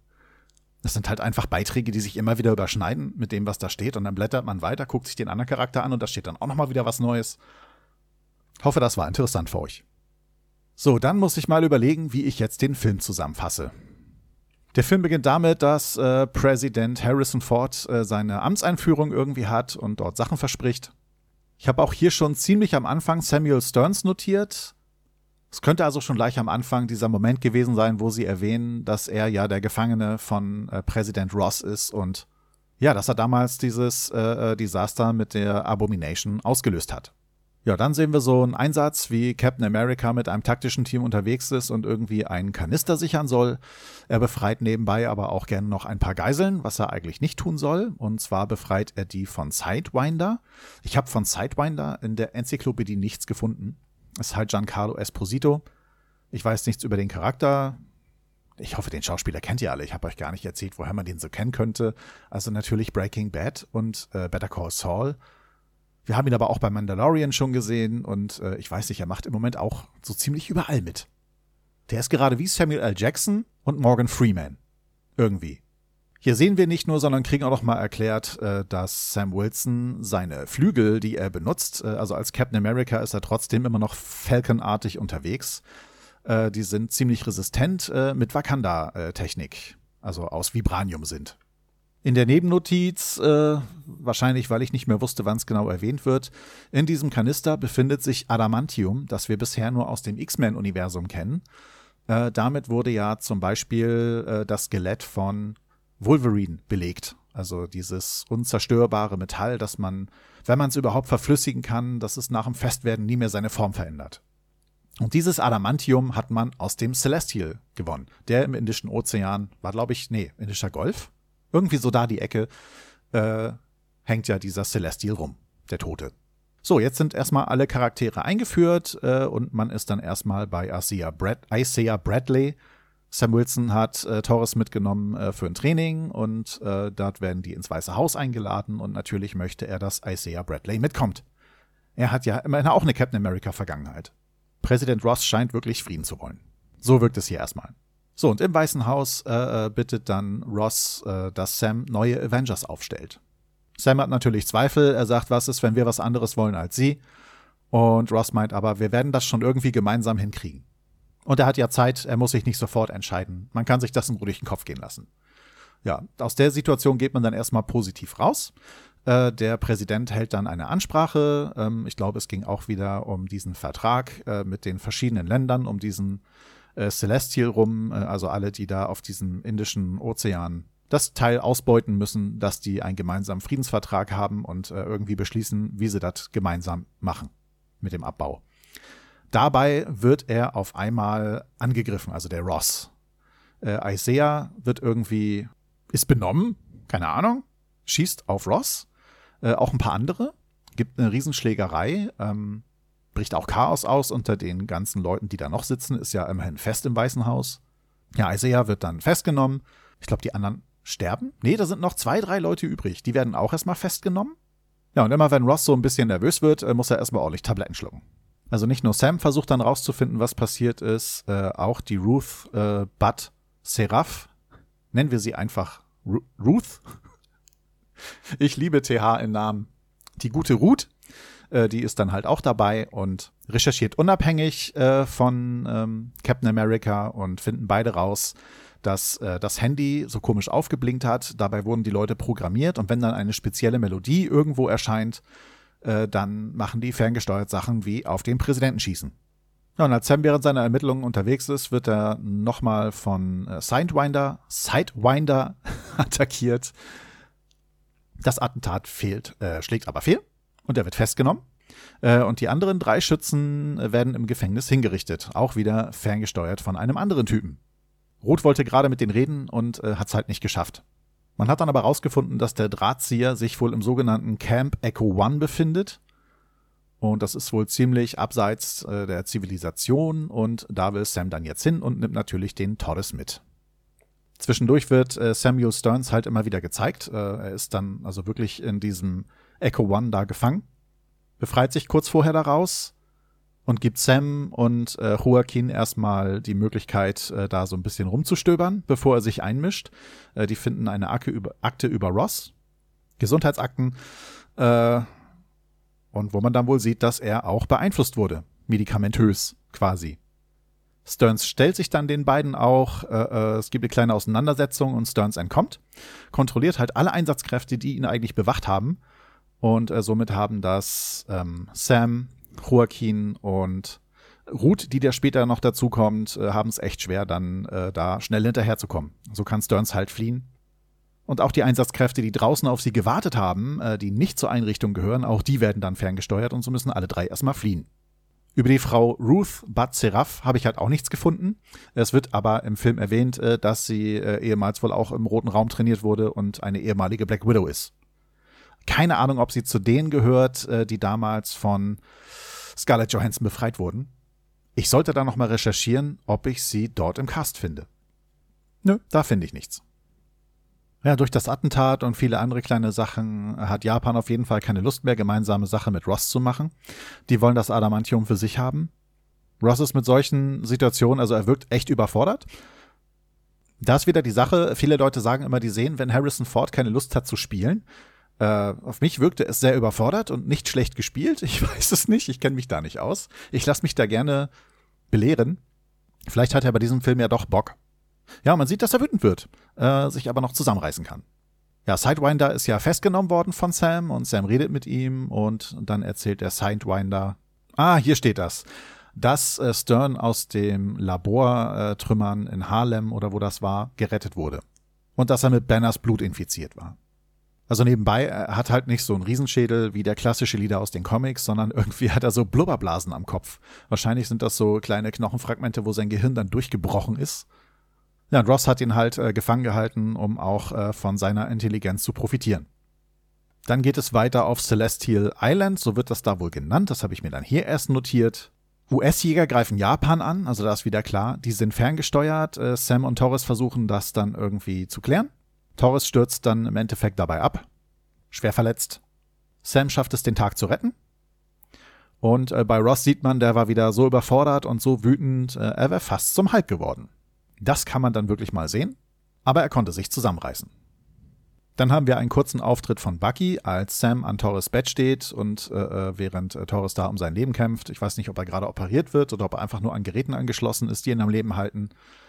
B: Das sind halt einfach Beiträge, die sich immer wieder überschneiden mit dem, was da steht. Und dann blättert man weiter, guckt sich den anderen Charakter an und da steht dann auch nochmal wieder was Neues. Ich hoffe, das war interessant für euch. So, dann muss ich mal überlegen, wie ich jetzt den Film zusammenfasse. Der Film beginnt damit, dass äh, Präsident Harrison Ford äh, seine Amtseinführung irgendwie hat und dort Sachen verspricht. Ich habe auch hier schon ziemlich am Anfang Samuel Stearns notiert. Es könnte also schon gleich am Anfang dieser Moment gewesen sein, wo sie erwähnen, dass er ja der Gefangene von äh, Präsident Ross ist und ja, dass er damals dieses äh, Desaster mit der Abomination ausgelöst hat. Ja, dann sehen wir so einen Einsatz, wie Captain America mit einem taktischen Team unterwegs ist und irgendwie einen Kanister sichern soll. Er befreit nebenbei aber auch gerne noch ein paar Geiseln, was er eigentlich nicht tun soll. Und zwar befreit er die von Sidewinder. Ich habe von Sidewinder in der Enzyklopädie nichts gefunden. Das ist halt Giancarlo Esposito. Ich weiß nichts über den Charakter. Ich hoffe, den Schauspieler kennt ihr alle. Ich habe euch gar nicht erzählt, woher man den so kennen könnte. Also natürlich Breaking Bad und äh, Better Call Saul. Wir haben ihn aber auch bei Mandalorian schon gesehen und äh, ich weiß nicht, er macht im Moment auch so ziemlich überall mit. Der ist gerade wie Samuel L. Jackson und Morgan Freeman. Irgendwie. Hier sehen wir nicht nur, sondern kriegen auch noch mal erklärt, äh, dass Sam Wilson seine Flügel, die er benutzt, äh, also als Captain America ist er trotzdem immer noch Falcon-artig unterwegs. Äh, die sind ziemlich resistent äh, mit Wakanda-Technik, also aus Vibranium sind. In der Nebennotiz, äh, wahrscheinlich weil ich nicht mehr wusste, wann es genau erwähnt wird, in diesem Kanister befindet sich Adamantium, das wir bisher nur aus dem X-Men-Universum kennen. Äh, damit wurde ja zum Beispiel äh, das Skelett von Wolverine belegt. Also dieses unzerstörbare Metall, das man, wenn man es überhaupt verflüssigen kann, dass es nach dem Festwerden nie mehr seine Form verändert. Und dieses Adamantium hat man aus dem Celestial gewonnen. Der im Indischen Ozean war, glaube ich, nee, Indischer Golf? Irgendwie so da die Ecke äh, hängt ja dieser Celestial rum, der Tote. So, jetzt sind erstmal alle Charaktere eingeführt äh, und man ist dann erstmal bei Isaiah, Brad- Isaiah Bradley. Sam Wilson hat äh, Torres mitgenommen äh, für ein Training und äh, dort werden die ins Weiße Haus eingeladen und natürlich möchte er, dass Isaiah Bradley mitkommt. Er hat ja immerhin auch eine Captain America-Vergangenheit. Präsident Ross scheint wirklich Frieden zu wollen. So wirkt es hier erstmal. So, und im Weißen Haus äh, bittet dann Ross, äh, dass Sam neue Avengers aufstellt. Sam hat natürlich Zweifel. Er sagt, was ist, wenn wir was anderes wollen als sie? Und Ross meint aber, wir werden das schon irgendwie gemeinsam hinkriegen. Und er hat ja Zeit, er muss sich nicht sofort entscheiden. Man kann sich das in Ruhe durch den Kopf gehen lassen. Ja, aus der Situation geht man dann erstmal positiv raus. Äh, der Präsident hält dann eine Ansprache. Ähm, ich glaube, es ging auch wieder um diesen Vertrag äh, mit den verschiedenen Ländern, um diesen äh, Celestial rum, äh, also alle, die da auf diesem Indischen Ozean das Teil ausbeuten müssen, dass die einen gemeinsamen Friedensvertrag haben und äh, irgendwie beschließen, wie sie das gemeinsam machen mit dem Abbau. Dabei wird er auf einmal angegriffen, also der Ross. Äh, Isaiah wird irgendwie, ist benommen, keine Ahnung, schießt auf Ross. Äh, auch ein paar andere. Gibt eine Riesenschlägerei. Ähm, bricht auch Chaos aus unter den ganzen Leuten, die da noch sitzen. Ist ja immerhin fest im Weißen Haus. Ja, Isaiah wird dann festgenommen. Ich glaube, die anderen sterben. Nee, da sind noch zwei, drei Leute übrig. Die werden auch erstmal festgenommen. Ja, und immer wenn Ross so ein bisschen nervös wird, äh, muss er erstmal ordentlich Tabletten schlucken. Also nicht nur Sam versucht dann rauszufinden, was passiert ist, äh, auch die Ruth äh, Butt Seraph, nennen wir sie einfach Ru- Ruth. Ich liebe T H in Namen. Die gute Ruth, äh, die ist dann halt auch dabei und recherchiert unabhängig äh, von ähm, Captain America und finden beide raus, dass äh, das Handy so komisch aufgeblinkt hat. Dabei wurden die Leute programmiert und wenn dann eine spezielle Melodie irgendwo erscheint, Äh, dann machen die ferngesteuert Sachen wie auf den Präsidenten schießen. Ja, und als Sam während seiner Ermittlungen unterwegs ist, wird er nochmal von äh, Sidewinder, Sidewinder attackiert. Das Attentat fehlt, äh, schlägt aber fehl und er wird festgenommen. Äh, und die anderen drei Schützen werden im Gefängnis hingerichtet. Auch wieder ferngesteuert von einem anderen Typen. Root wollte gerade mit denen reden und äh, hat es halt nicht geschafft. Man hat dann aber rausgefunden, dass der Drahtzieher sich wohl im sogenannten Camp Echo One befindet. Und das ist wohl ziemlich abseits äh, der Zivilisation. Und da will Sam dann jetzt hin und nimmt natürlich den Torres mit. Zwischendurch wird äh, Samuel Sterns halt immer wieder gezeigt. Äh, er ist dann also wirklich in diesem Echo One da gefangen. Befreit sich kurz vorher daraus. Und gibt Sam und äh, Joaquin erstmal die Möglichkeit, äh, da so ein bisschen rumzustöbern, bevor er sich einmischt. Äh, die finden eine Akte über, Akte über Ross, Gesundheitsakten, äh, und wo man dann wohl sieht, dass er auch beeinflusst wurde, medikamentös quasi. Sterns stellt sich dann den beiden auch, äh, äh, es gibt eine kleine Auseinandersetzung und Sterns entkommt, kontrolliert halt alle Einsatzkräfte, die ihn eigentlich bewacht haben, und äh, somit haben das ähm, Sam, Joaquin und Root, die da später noch dazukommt, äh, haben es echt schwer, dann äh, da schnell hinterherzukommen. So kann Sterns halt fliehen. Und auch die Einsatzkräfte, die draußen auf sie gewartet haben, äh, die nicht zur Einrichtung gehören, auch die werden dann ferngesteuert und so müssen alle drei erstmal fliehen. Über die Frau Ruth Bat Seraph habe ich halt auch nichts gefunden. Es wird aber im Film erwähnt, äh, dass sie äh, ehemals wohl auch im Roten Raum trainiert wurde und eine ehemalige Black Widow ist. Keine Ahnung, ob sie zu denen gehört, äh, die damals von Scarlett Johansson befreit wurden. Ich sollte da nochmal recherchieren, ob ich sie dort im Cast finde. Nö, da finde ich nichts. Ja, durch das Attentat und viele andere kleine Sachen hat Japan auf jeden Fall keine Lust mehr, gemeinsame Sache mit Ross zu machen. Die wollen das Adamantium für sich haben. Ross ist mit solchen Situationen, also er wirkt echt überfordert. Da ist wieder die Sache, viele Leute sagen immer, die sehen, wenn Harrison Ford keine Lust hat zu spielen. Uh, auf mich wirkte es sehr überfordert und nicht schlecht gespielt. Ich weiß es nicht, ich kenne mich da nicht aus. Ich lasse mich da gerne belehren. Vielleicht hat er bei diesem Film ja doch Bock. Ja, man sieht, dass er wütend wird, uh, sich aber noch zusammenreißen kann. Ja, Sidewinder ist ja festgenommen worden von Sam und Sam redet mit ihm und dann erzählt der Sidewinder, ah, hier steht das, dass äh, Stern aus dem Labortrümmern äh, in Harlem oder wo das war, gerettet wurde. Und dass er mit Banners Blut infiziert war. Also nebenbei, er hat halt nicht so einen Riesenschädel wie der klassische Leader aus den Comics, sondern irgendwie hat er so Blubberblasen am Kopf. Wahrscheinlich sind das so kleine Knochenfragmente, wo sein Gehirn dann durchgebrochen ist. Ja, und Ross hat ihn halt äh, gefangen gehalten, um auch äh, von seiner Intelligenz zu profitieren. Dann geht es weiter auf Celestial Island, so wird das da wohl genannt, das habe ich mir dann hier erst notiert. U S-Jäger greifen Japan an, also da ist wieder klar, die sind ferngesteuert. Äh, Sam und Torres versuchen das dann irgendwie zu klären. Torres stürzt dann im Endeffekt dabei ab, schwer verletzt. Sam schafft es, den Tag zu retten. Und äh, bei Ross sieht man, der war wieder so überfordert und so wütend, äh, er wäre fast zum Hulk geworden. Das kann man dann wirklich mal sehen, aber er konnte sich zusammenreißen. Dann haben wir einen kurzen Auftritt von Bucky, als Sam an Torres Bett steht und äh, während äh, Torres da um sein Leben kämpft. Ich weiß nicht, ob er gerade operiert wird oder ob er einfach nur an Geräten angeschlossen ist, die ihn am Leben halten.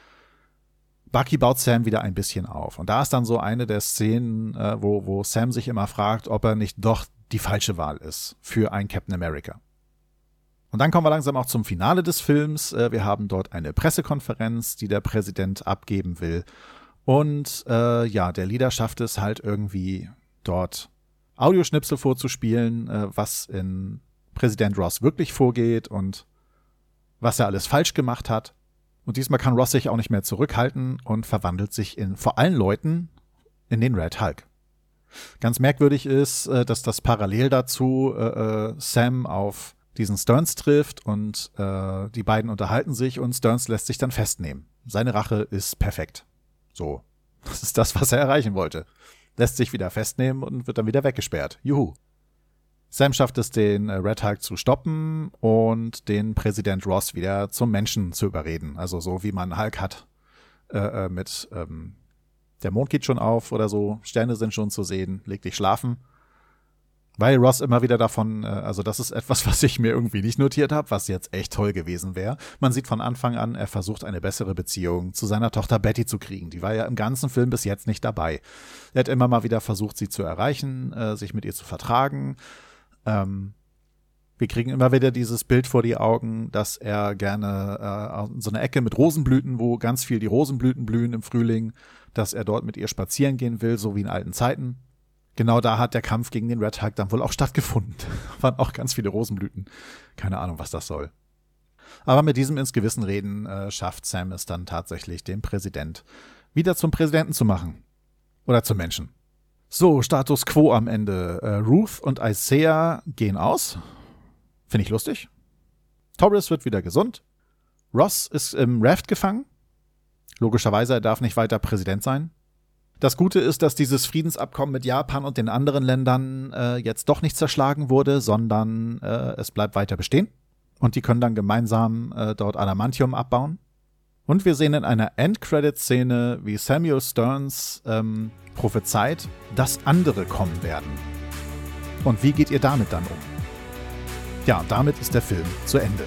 B: Bucky baut Sam wieder ein bisschen auf. Und da ist dann so eine der Szenen, äh, wo, wo Sam sich immer fragt, ob er nicht doch die falsche Wahl ist für einen Captain America. Und dann kommen wir langsam auch zum Finale des Films. Äh, wir haben dort eine Pressekonferenz, die der Präsident abgeben will. Und äh, ja, der Leader schafft es halt irgendwie dort Audioschnipsel vorzuspielen, äh, was in Präsident Ross wirklich vorgeht und was er alles falsch gemacht hat. Und diesmal kann Ross sich auch nicht mehr zurückhalten und verwandelt sich in vor allen Leuten in den Red Hulk. Ganz merkwürdig ist, dass das parallel dazu äh, Sam auf diesen Sterns trifft und äh, die beiden unterhalten sich und Sterns lässt sich dann festnehmen. Seine Rache ist perfekt. So, das ist das, was er erreichen wollte. Lässt sich wieder festnehmen und wird dann wieder weggesperrt. Juhu. Sam schafft es, den Red Hulk zu stoppen und den Präsident Ross wieder zum Menschen zu überreden. Also so wie man Hulk hat äh, mit ähm, der Mond geht schon auf oder so, Sterne sind schon zu sehen, leg dich schlafen. Weil Ross immer wieder davon, äh, also das ist etwas, was ich mir irgendwie nicht notiert habe, was jetzt echt toll gewesen wäre. Man sieht von Anfang an, er versucht eine bessere Beziehung zu seiner Tochter Betty zu kriegen. Die war ja im ganzen Film bis jetzt nicht dabei. Er hat immer mal wieder versucht, sie zu erreichen, äh, sich mit ihr zu vertragen. Ähm, wir kriegen immer wieder dieses Bild vor die Augen, dass er gerne äh, so eine Ecke mit Rosenblüten, wo ganz viel die Rosenblüten blühen im Frühling, dass er dort mit ihr spazieren gehen will, so wie in alten Zeiten. genau da hat der Kampf gegen den Red Hulk dann wohl auch stattgefunden. Waren auch ganz viele Rosenblüten. Keine Ahnung, was das soll. Aber mit diesem ins Gewissen reden äh, schafft Sam es dann tatsächlich, den Präsident wieder zum Präsidenten zu machen. Oder zum Menschen. So, Status Quo am Ende. Äh, Ruth und Isaiah gehen aus. Finde ich lustig. Torres wird wieder gesund. Ross ist im Raft gefangen. Logischerweise, er darf nicht weiter Präsident sein. Das Gute ist, dass dieses Friedensabkommen mit Japan und den anderen Ländern äh, jetzt doch nicht zerschlagen wurde, sondern äh, es bleibt weiter bestehen. Und die können dann gemeinsam äh, dort Adamantium abbauen. Und wir sehen in einer End-Credit-Szene, wie Samuel Stearns ähm, prophezeit, dass andere kommen werden. Und wie geht ihr damit dann um? Ja, damit ist der Film zu Ende.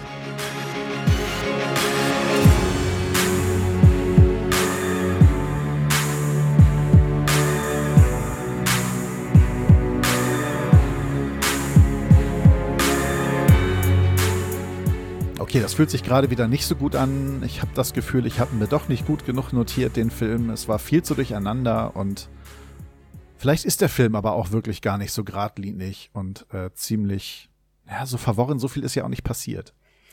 B: Okay, das fühlt sich gerade wieder nicht so gut an. Ich habe das Gefühl, ich habe mir doch nicht gut genug notiert, den Film. Es war viel zu durcheinander und vielleicht ist der Film aber auch wirklich gar nicht so geradlinig und äh, ziemlich, ja, so verworren. So viel ist ja auch nicht passiert.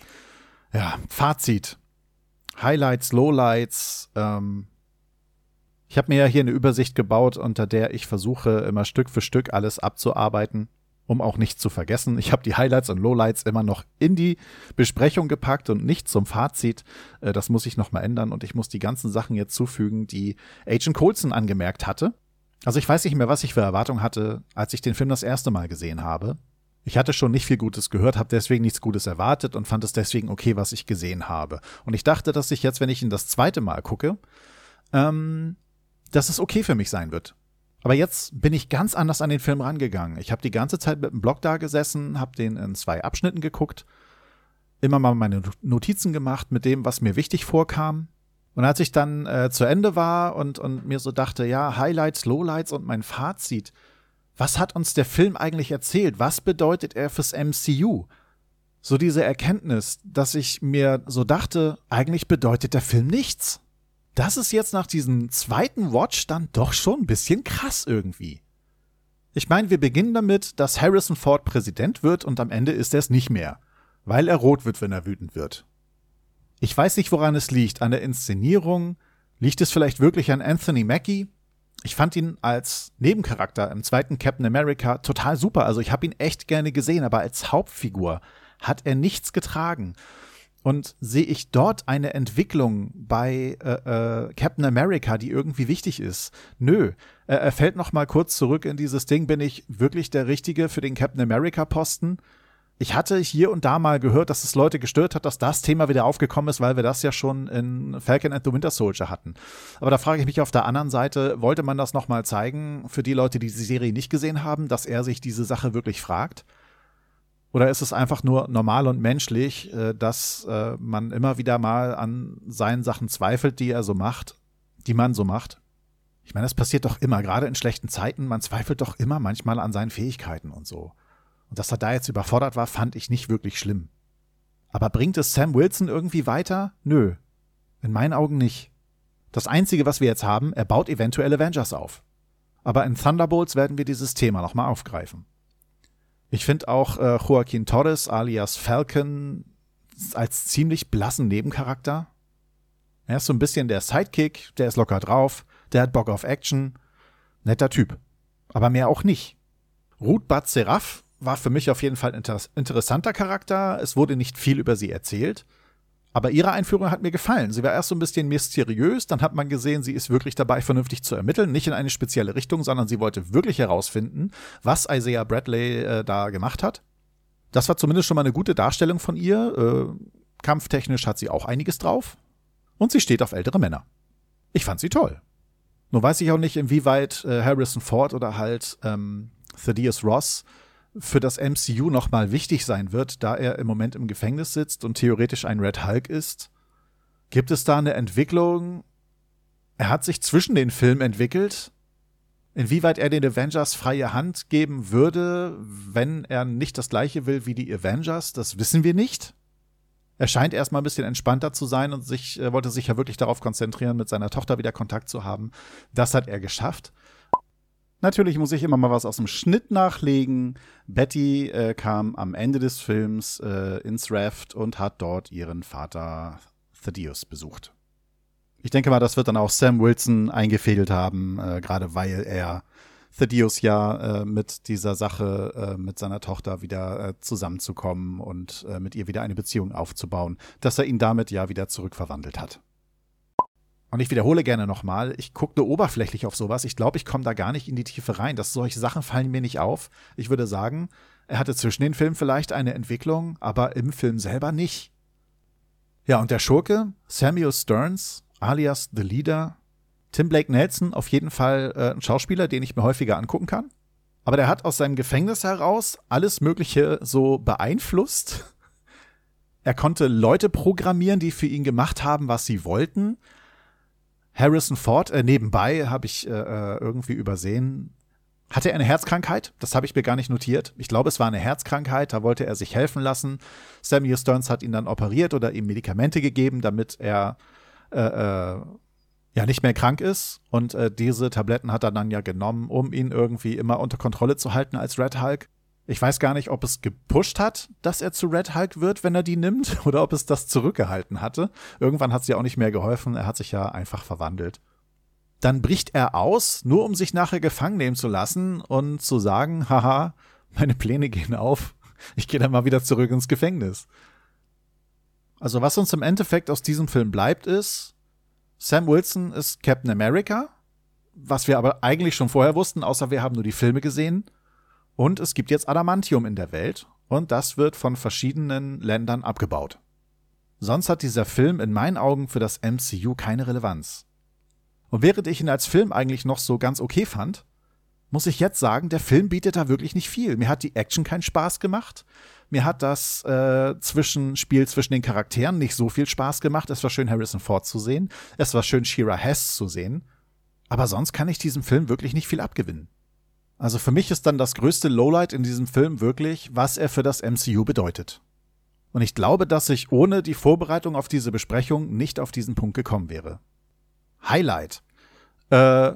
B: Ja, Fazit. Highlights, Lowlights. Ähm, ich habe mir ja hier eine Übersicht gebaut, unter der ich versuche, immer Stück für Stück alles abzuarbeiten, um auch nichts zu vergessen. Ich habe die Highlights und Lowlights immer noch in die Besprechung gepackt und nicht zum Fazit. Das muss ich noch mal ändern und ich muss die ganzen Sachen jetzt zufügen, die Agent Coulson angemerkt hatte. Also ich weiß nicht mehr, was ich für Erwartungen hatte, als ich den Film das erste Mal gesehen habe. Ich hatte schon nicht viel Gutes gehört, habe deswegen nichts Gutes erwartet und fand es deswegen okay, was ich gesehen habe. Und ich dachte, dass ich jetzt, wenn ich ihn das zweite Mal gucke, ähm, dass es okay für mich sein wird. Aber jetzt bin ich ganz anders an den Film rangegangen. Ich habe die ganze Zeit mit dem Blog da gesessen, habe den in zwei Abschnitten geguckt, immer mal meine Notizen gemacht mit dem, was mir wichtig vorkam. Und als ich dann äh, zu Ende war und, und mir so dachte, ja, Highlights, Lowlights und mein Fazit, was hat uns der Film eigentlich erzählt? Was bedeutet er fürs M C U? So diese Erkenntnis, dass ich mir so dachte, eigentlich bedeutet der Film nichts. Das ist jetzt nach diesem zweiten Watch dann doch schon ein bisschen krass irgendwie. Ich meine, wir beginnen damit, dass Harrison Ford Präsident wird und am Ende ist er es nicht mehr, weil er rot wird, wenn er wütend wird. Ich weiß nicht, woran es liegt. An der Inszenierung? Liegt es vielleicht wirklich an Anthony Mackie? Ich fand ihn als Nebencharakter im zweiten Captain America total super. Also ich habe ihn echt gerne gesehen, aber als Hauptfigur hat er nichts getragen. Und sehe ich dort eine Entwicklung bei äh, äh, Captain America, die irgendwie wichtig ist? Nö. Äh, er fällt noch mal kurz zurück in dieses Ding, bin ich wirklich der Richtige für den Captain America-Posten? Ich hatte hier und da mal gehört, dass es Leute gestört hat, dass das Thema wieder aufgekommen ist, weil wir das ja schon in Falcon and the Winter Soldier hatten. Aber da frage ich mich auf der anderen Seite, wollte man das noch mal zeigen für die Leute, die die Serie nicht gesehen haben, dass er sich diese Sache wirklich fragt? Oder ist es einfach nur normal und menschlich, dass man immer wieder mal an seinen Sachen zweifelt, die er so macht, die man so macht? Ich meine, das passiert doch immer, gerade in schlechten Zeiten. Man zweifelt doch immer manchmal an seinen Fähigkeiten und so. Und dass er da jetzt überfordert war, fand ich nicht wirklich schlimm. Aber bringt es Sam Wilson irgendwie weiter? Nö. In meinen Augen nicht. Das Einzige, was wir jetzt haben, er baut eventuell Avengers auf. Aber in Thunderbolts werden wir dieses Thema nochmal aufgreifen. Ich finde auch äh, Joaquin Torres alias Falcon als ziemlich blassen Nebencharakter. Er ist so ein bisschen der Sidekick, der ist locker drauf, der hat Bock auf Action. Netter Typ. Aber mehr auch nicht. Ruth Bat Seraph war für mich auf jeden Fall ein inter- interessanter Charakter. Es wurde nicht viel über sie erzählt. Aber ihre Einführung hat mir gefallen. Sie war erst so ein bisschen mysteriös, dann hat man gesehen, sie ist wirklich dabei, vernünftig zu ermitteln. Nicht in eine spezielle Richtung, sondern sie wollte wirklich herausfinden, was Isaiah Bradley äh, da gemacht hat. Das war zumindest schon mal eine gute Darstellung von ihr. Äh, kampftechnisch hat sie auch einiges drauf. Und sie steht auf ältere Männer. Ich fand sie toll. Nur weiß ich auch nicht, inwieweit äh, Harrison Ford oder halt ähm, Thaddeus Ross für das M C U nochmal wichtig sein wird, da er im Moment im Gefängnis sitzt und theoretisch ein Red Hulk ist. Gibt es da eine Entwicklung? Er hat sich zwischen den Filmen entwickelt. Inwieweit er den Avengers freie Hand geben würde, wenn er nicht das Gleiche will wie die Avengers, das wissen wir nicht. Er scheint erstmal ein bisschen entspannter zu sein und sich, er wollte sich ja wirklich darauf konzentrieren, mit seiner Tochter wieder Kontakt zu haben. Das hat er geschafft. Natürlich muss ich immer mal was aus dem Schnitt nachlegen. Betty äh, kam am Ende des Films äh, ins Raft und hat dort ihren Vater Thaddeus besucht. Ich denke mal, das wird dann auch Sam Wilson eingefädelt haben, äh, gerade weil er Thaddeus ja äh, mit dieser Sache, äh, mit seiner Tochter wieder äh, zusammenzukommen und äh, mit ihr wieder eine Beziehung aufzubauen, dass er ihn damit ja wieder zurückverwandelt hat. Und ich wiederhole gerne nochmal, ich gucke nur oberflächlich auf sowas. Ich glaube, ich komme da gar nicht in die Tiefe rein. Dass solche Sachen fallen mir nicht auf. Ich würde sagen, er hatte zwischen den Filmen vielleicht eine Entwicklung, aber im Film selber nicht. Ja, und der Schurke, Samuel Stearns, alias The Leader, Tim Blake Nelson, auf jeden Fall äh, ein Schauspieler, den ich mir häufiger angucken kann. Aber der hat aus seinem Gefängnis heraus alles Mögliche so beeinflusst. Er konnte Leute programmieren, die für ihn gemacht haben, was sie wollten. Harrison Ford, äh, nebenbei habe ich äh, irgendwie übersehen, hatte er eine Herzkrankheit? Das habe ich mir gar nicht notiert. Ich glaube, es war eine Herzkrankheit, da wollte er sich helfen lassen. Samuel Stearns hat ihn dann operiert oder ihm Medikamente gegeben, damit er äh, äh, ja nicht mehr krank ist. Und äh, diese Tabletten hat er dann ja genommen, um ihn irgendwie immer unter Kontrolle zu halten als Red Hulk. Ich weiß gar nicht, ob es gepusht hat, dass er zu Red Hulk wird, wenn er die nimmt, oder ob es das zurückgehalten hatte. Irgendwann hat es ja auch nicht mehr geholfen, er hat sich ja einfach verwandelt. Dann bricht er aus, nur um sich nachher gefangen nehmen zu lassen und zu sagen, haha, meine Pläne gehen auf, ich gehe dann mal wieder zurück ins Gefängnis. Also was uns im Endeffekt aus diesem Film bleibt ist, Sam Wilson ist Captain America, was wir aber eigentlich schon vorher wussten, außer wir haben nur die Filme gesehen. Und es gibt jetzt Adamantium in der Welt und das wird von verschiedenen Ländern abgebaut. Sonst hat dieser Film in meinen Augen für das M C U keine Relevanz. Und während ich ihn als Film eigentlich noch so ganz okay fand, muss ich jetzt sagen, der Film bietet da wirklich nicht viel. Mir hat die Action keinen Spaß gemacht. Mir hat das äh, Zwischenspiel zwischen den Charakteren nicht so viel Spaß gemacht. Es war schön, Harrison Ford zu sehen. Es war schön, Shira Hess zu sehen. Aber sonst kann ich diesem Film wirklich nicht viel abgewinnen. Also für mich ist dann das größte Lowlight in diesem Film wirklich, was er für das M C U bedeutet. Und ich glaube, dass ich ohne die Vorbereitung auf diese Besprechung nicht auf diesen Punkt gekommen wäre. Highlight. Äh,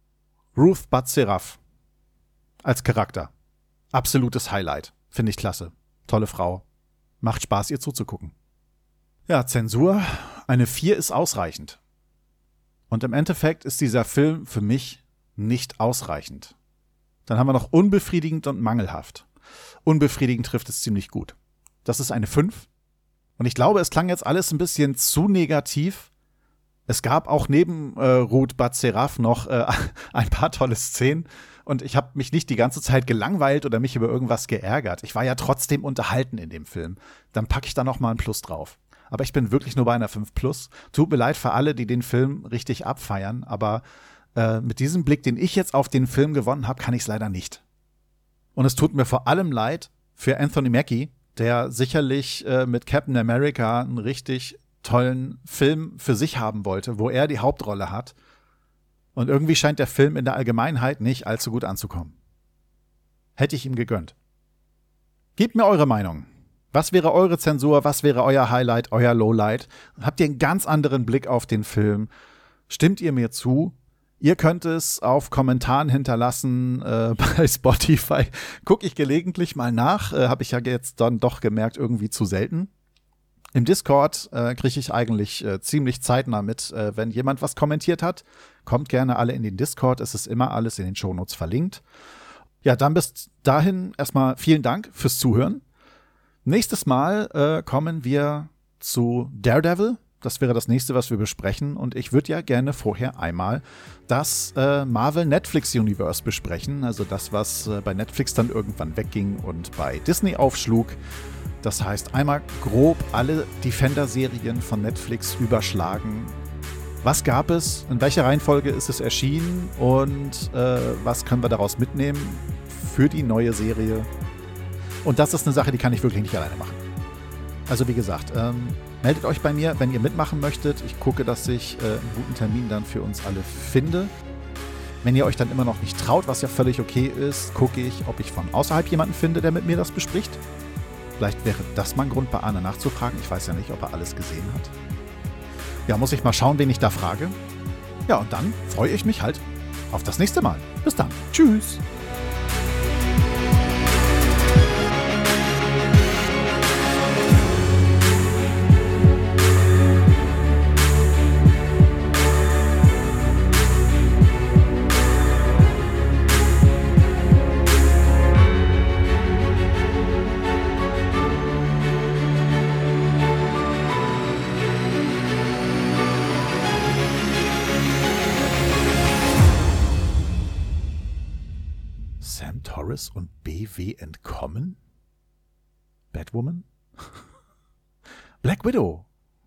B: Ruth Bat-Seraph als Charakter. Absolutes Highlight. Finde ich klasse. Tolle Frau. Macht Spaß, ihr zuzugucken. Ja, Zensur. Eine vier ist ausreichend. Und im Endeffekt ist dieser Film für mich nicht ausreichend. Dann haben wir noch unbefriedigend und mangelhaft. Unbefriedigend trifft es ziemlich gut. Das ist eine fünf. Und ich glaube, es klang jetzt alles ein bisschen zu negativ. Es gab auch neben äh, Ruth Bat-Seraph noch äh, ein paar tolle Szenen. Und ich habe mich nicht die ganze Zeit gelangweilt oder mich über irgendwas geärgert. Ich war ja trotzdem unterhalten in dem Film. Dann packe ich da noch mal ein Plus drauf. Aber ich bin wirklich nur bei einer fünf plus. Tut mir leid für alle, die den Film richtig abfeiern, aber äh, mit diesem Blick, den ich jetzt auf den Film gewonnen habe, kann ich es leider nicht. Und es tut mir vor allem leid für Anthony Mackie, der sicherlich äh, mit Captain America einen richtig tollen Film für sich haben wollte, wo er die Hauptrolle hat. Und irgendwie scheint der Film in der Allgemeinheit nicht allzu gut anzukommen. Hätte ich ihm gegönnt. Gebt mir eure Meinung. Was wäre eure Zensur? Was wäre euer Highlight, euer Lowlight? Habt ihr einen ganz anderen Blick auf den Film? Stimmt ihr mir zu? Ihr könnt es auf Kommentaren hinterlassen äh, bei Spotify. Gucke ich gelegentlich mal nach. Äh, Habe ich ja jetzt dann doch gemerkt, irgendwie zu selten. Im Discord äh, kriege ich eigentlich äh, ziemlich zeitnah mit, äh, wenn jemand was kommentiert hat. Kommt gerne alle in den Discord. Es ist immer alles in den Shownotes verlinkt. Ja, dann bis dahin erstmal vielen Dank fürs Zuhören. Nächstes Mal äh, kommen wir zu Daredevil. Das wäre das nächste, was wir besprechen. Und ich würde ja gerne vorher einmal das äh, Marvel-Netflix-Universe besprechen. Also das, was äh, bei Netflix dann irgendwann wegging und bei Disney aufschlug. Das heißt, einmal grob alle Defender-Serien von Netflix überschlagen. Was gab es? In welcher Reihenfolge ist es erschienen? Und äh, was können wir daraus mitnehmen für die neue Serie? Und das ist eine Sache, die kann ich wirklich nicht alleine machen. Also wie gesagt, ähm, meldet euch bei mir, wenn ihr mitmachen möchtet. Ich gucke, dass ich äh, einen guten Termin dann für uns alle finde. Wenn ihr euch dann immer noch nicht traut, was ja völlig okay ist, gucke ich, ob ich von außerhalb jemanden finde, der mit mir das bespricht. Vielleicht wäre das mal ein Grund, bei Arne nachzufragen. Ich weiß ja nicht, ob er alles gesehen hat. Ja, muss ich mal schauen, wen ich da frage. Ja, und dann freue ich mich halt auf das nächste Mal. Bis Bis dann. Tschüss. Sam Torres und B W entkommen? Batwoman? Black Widow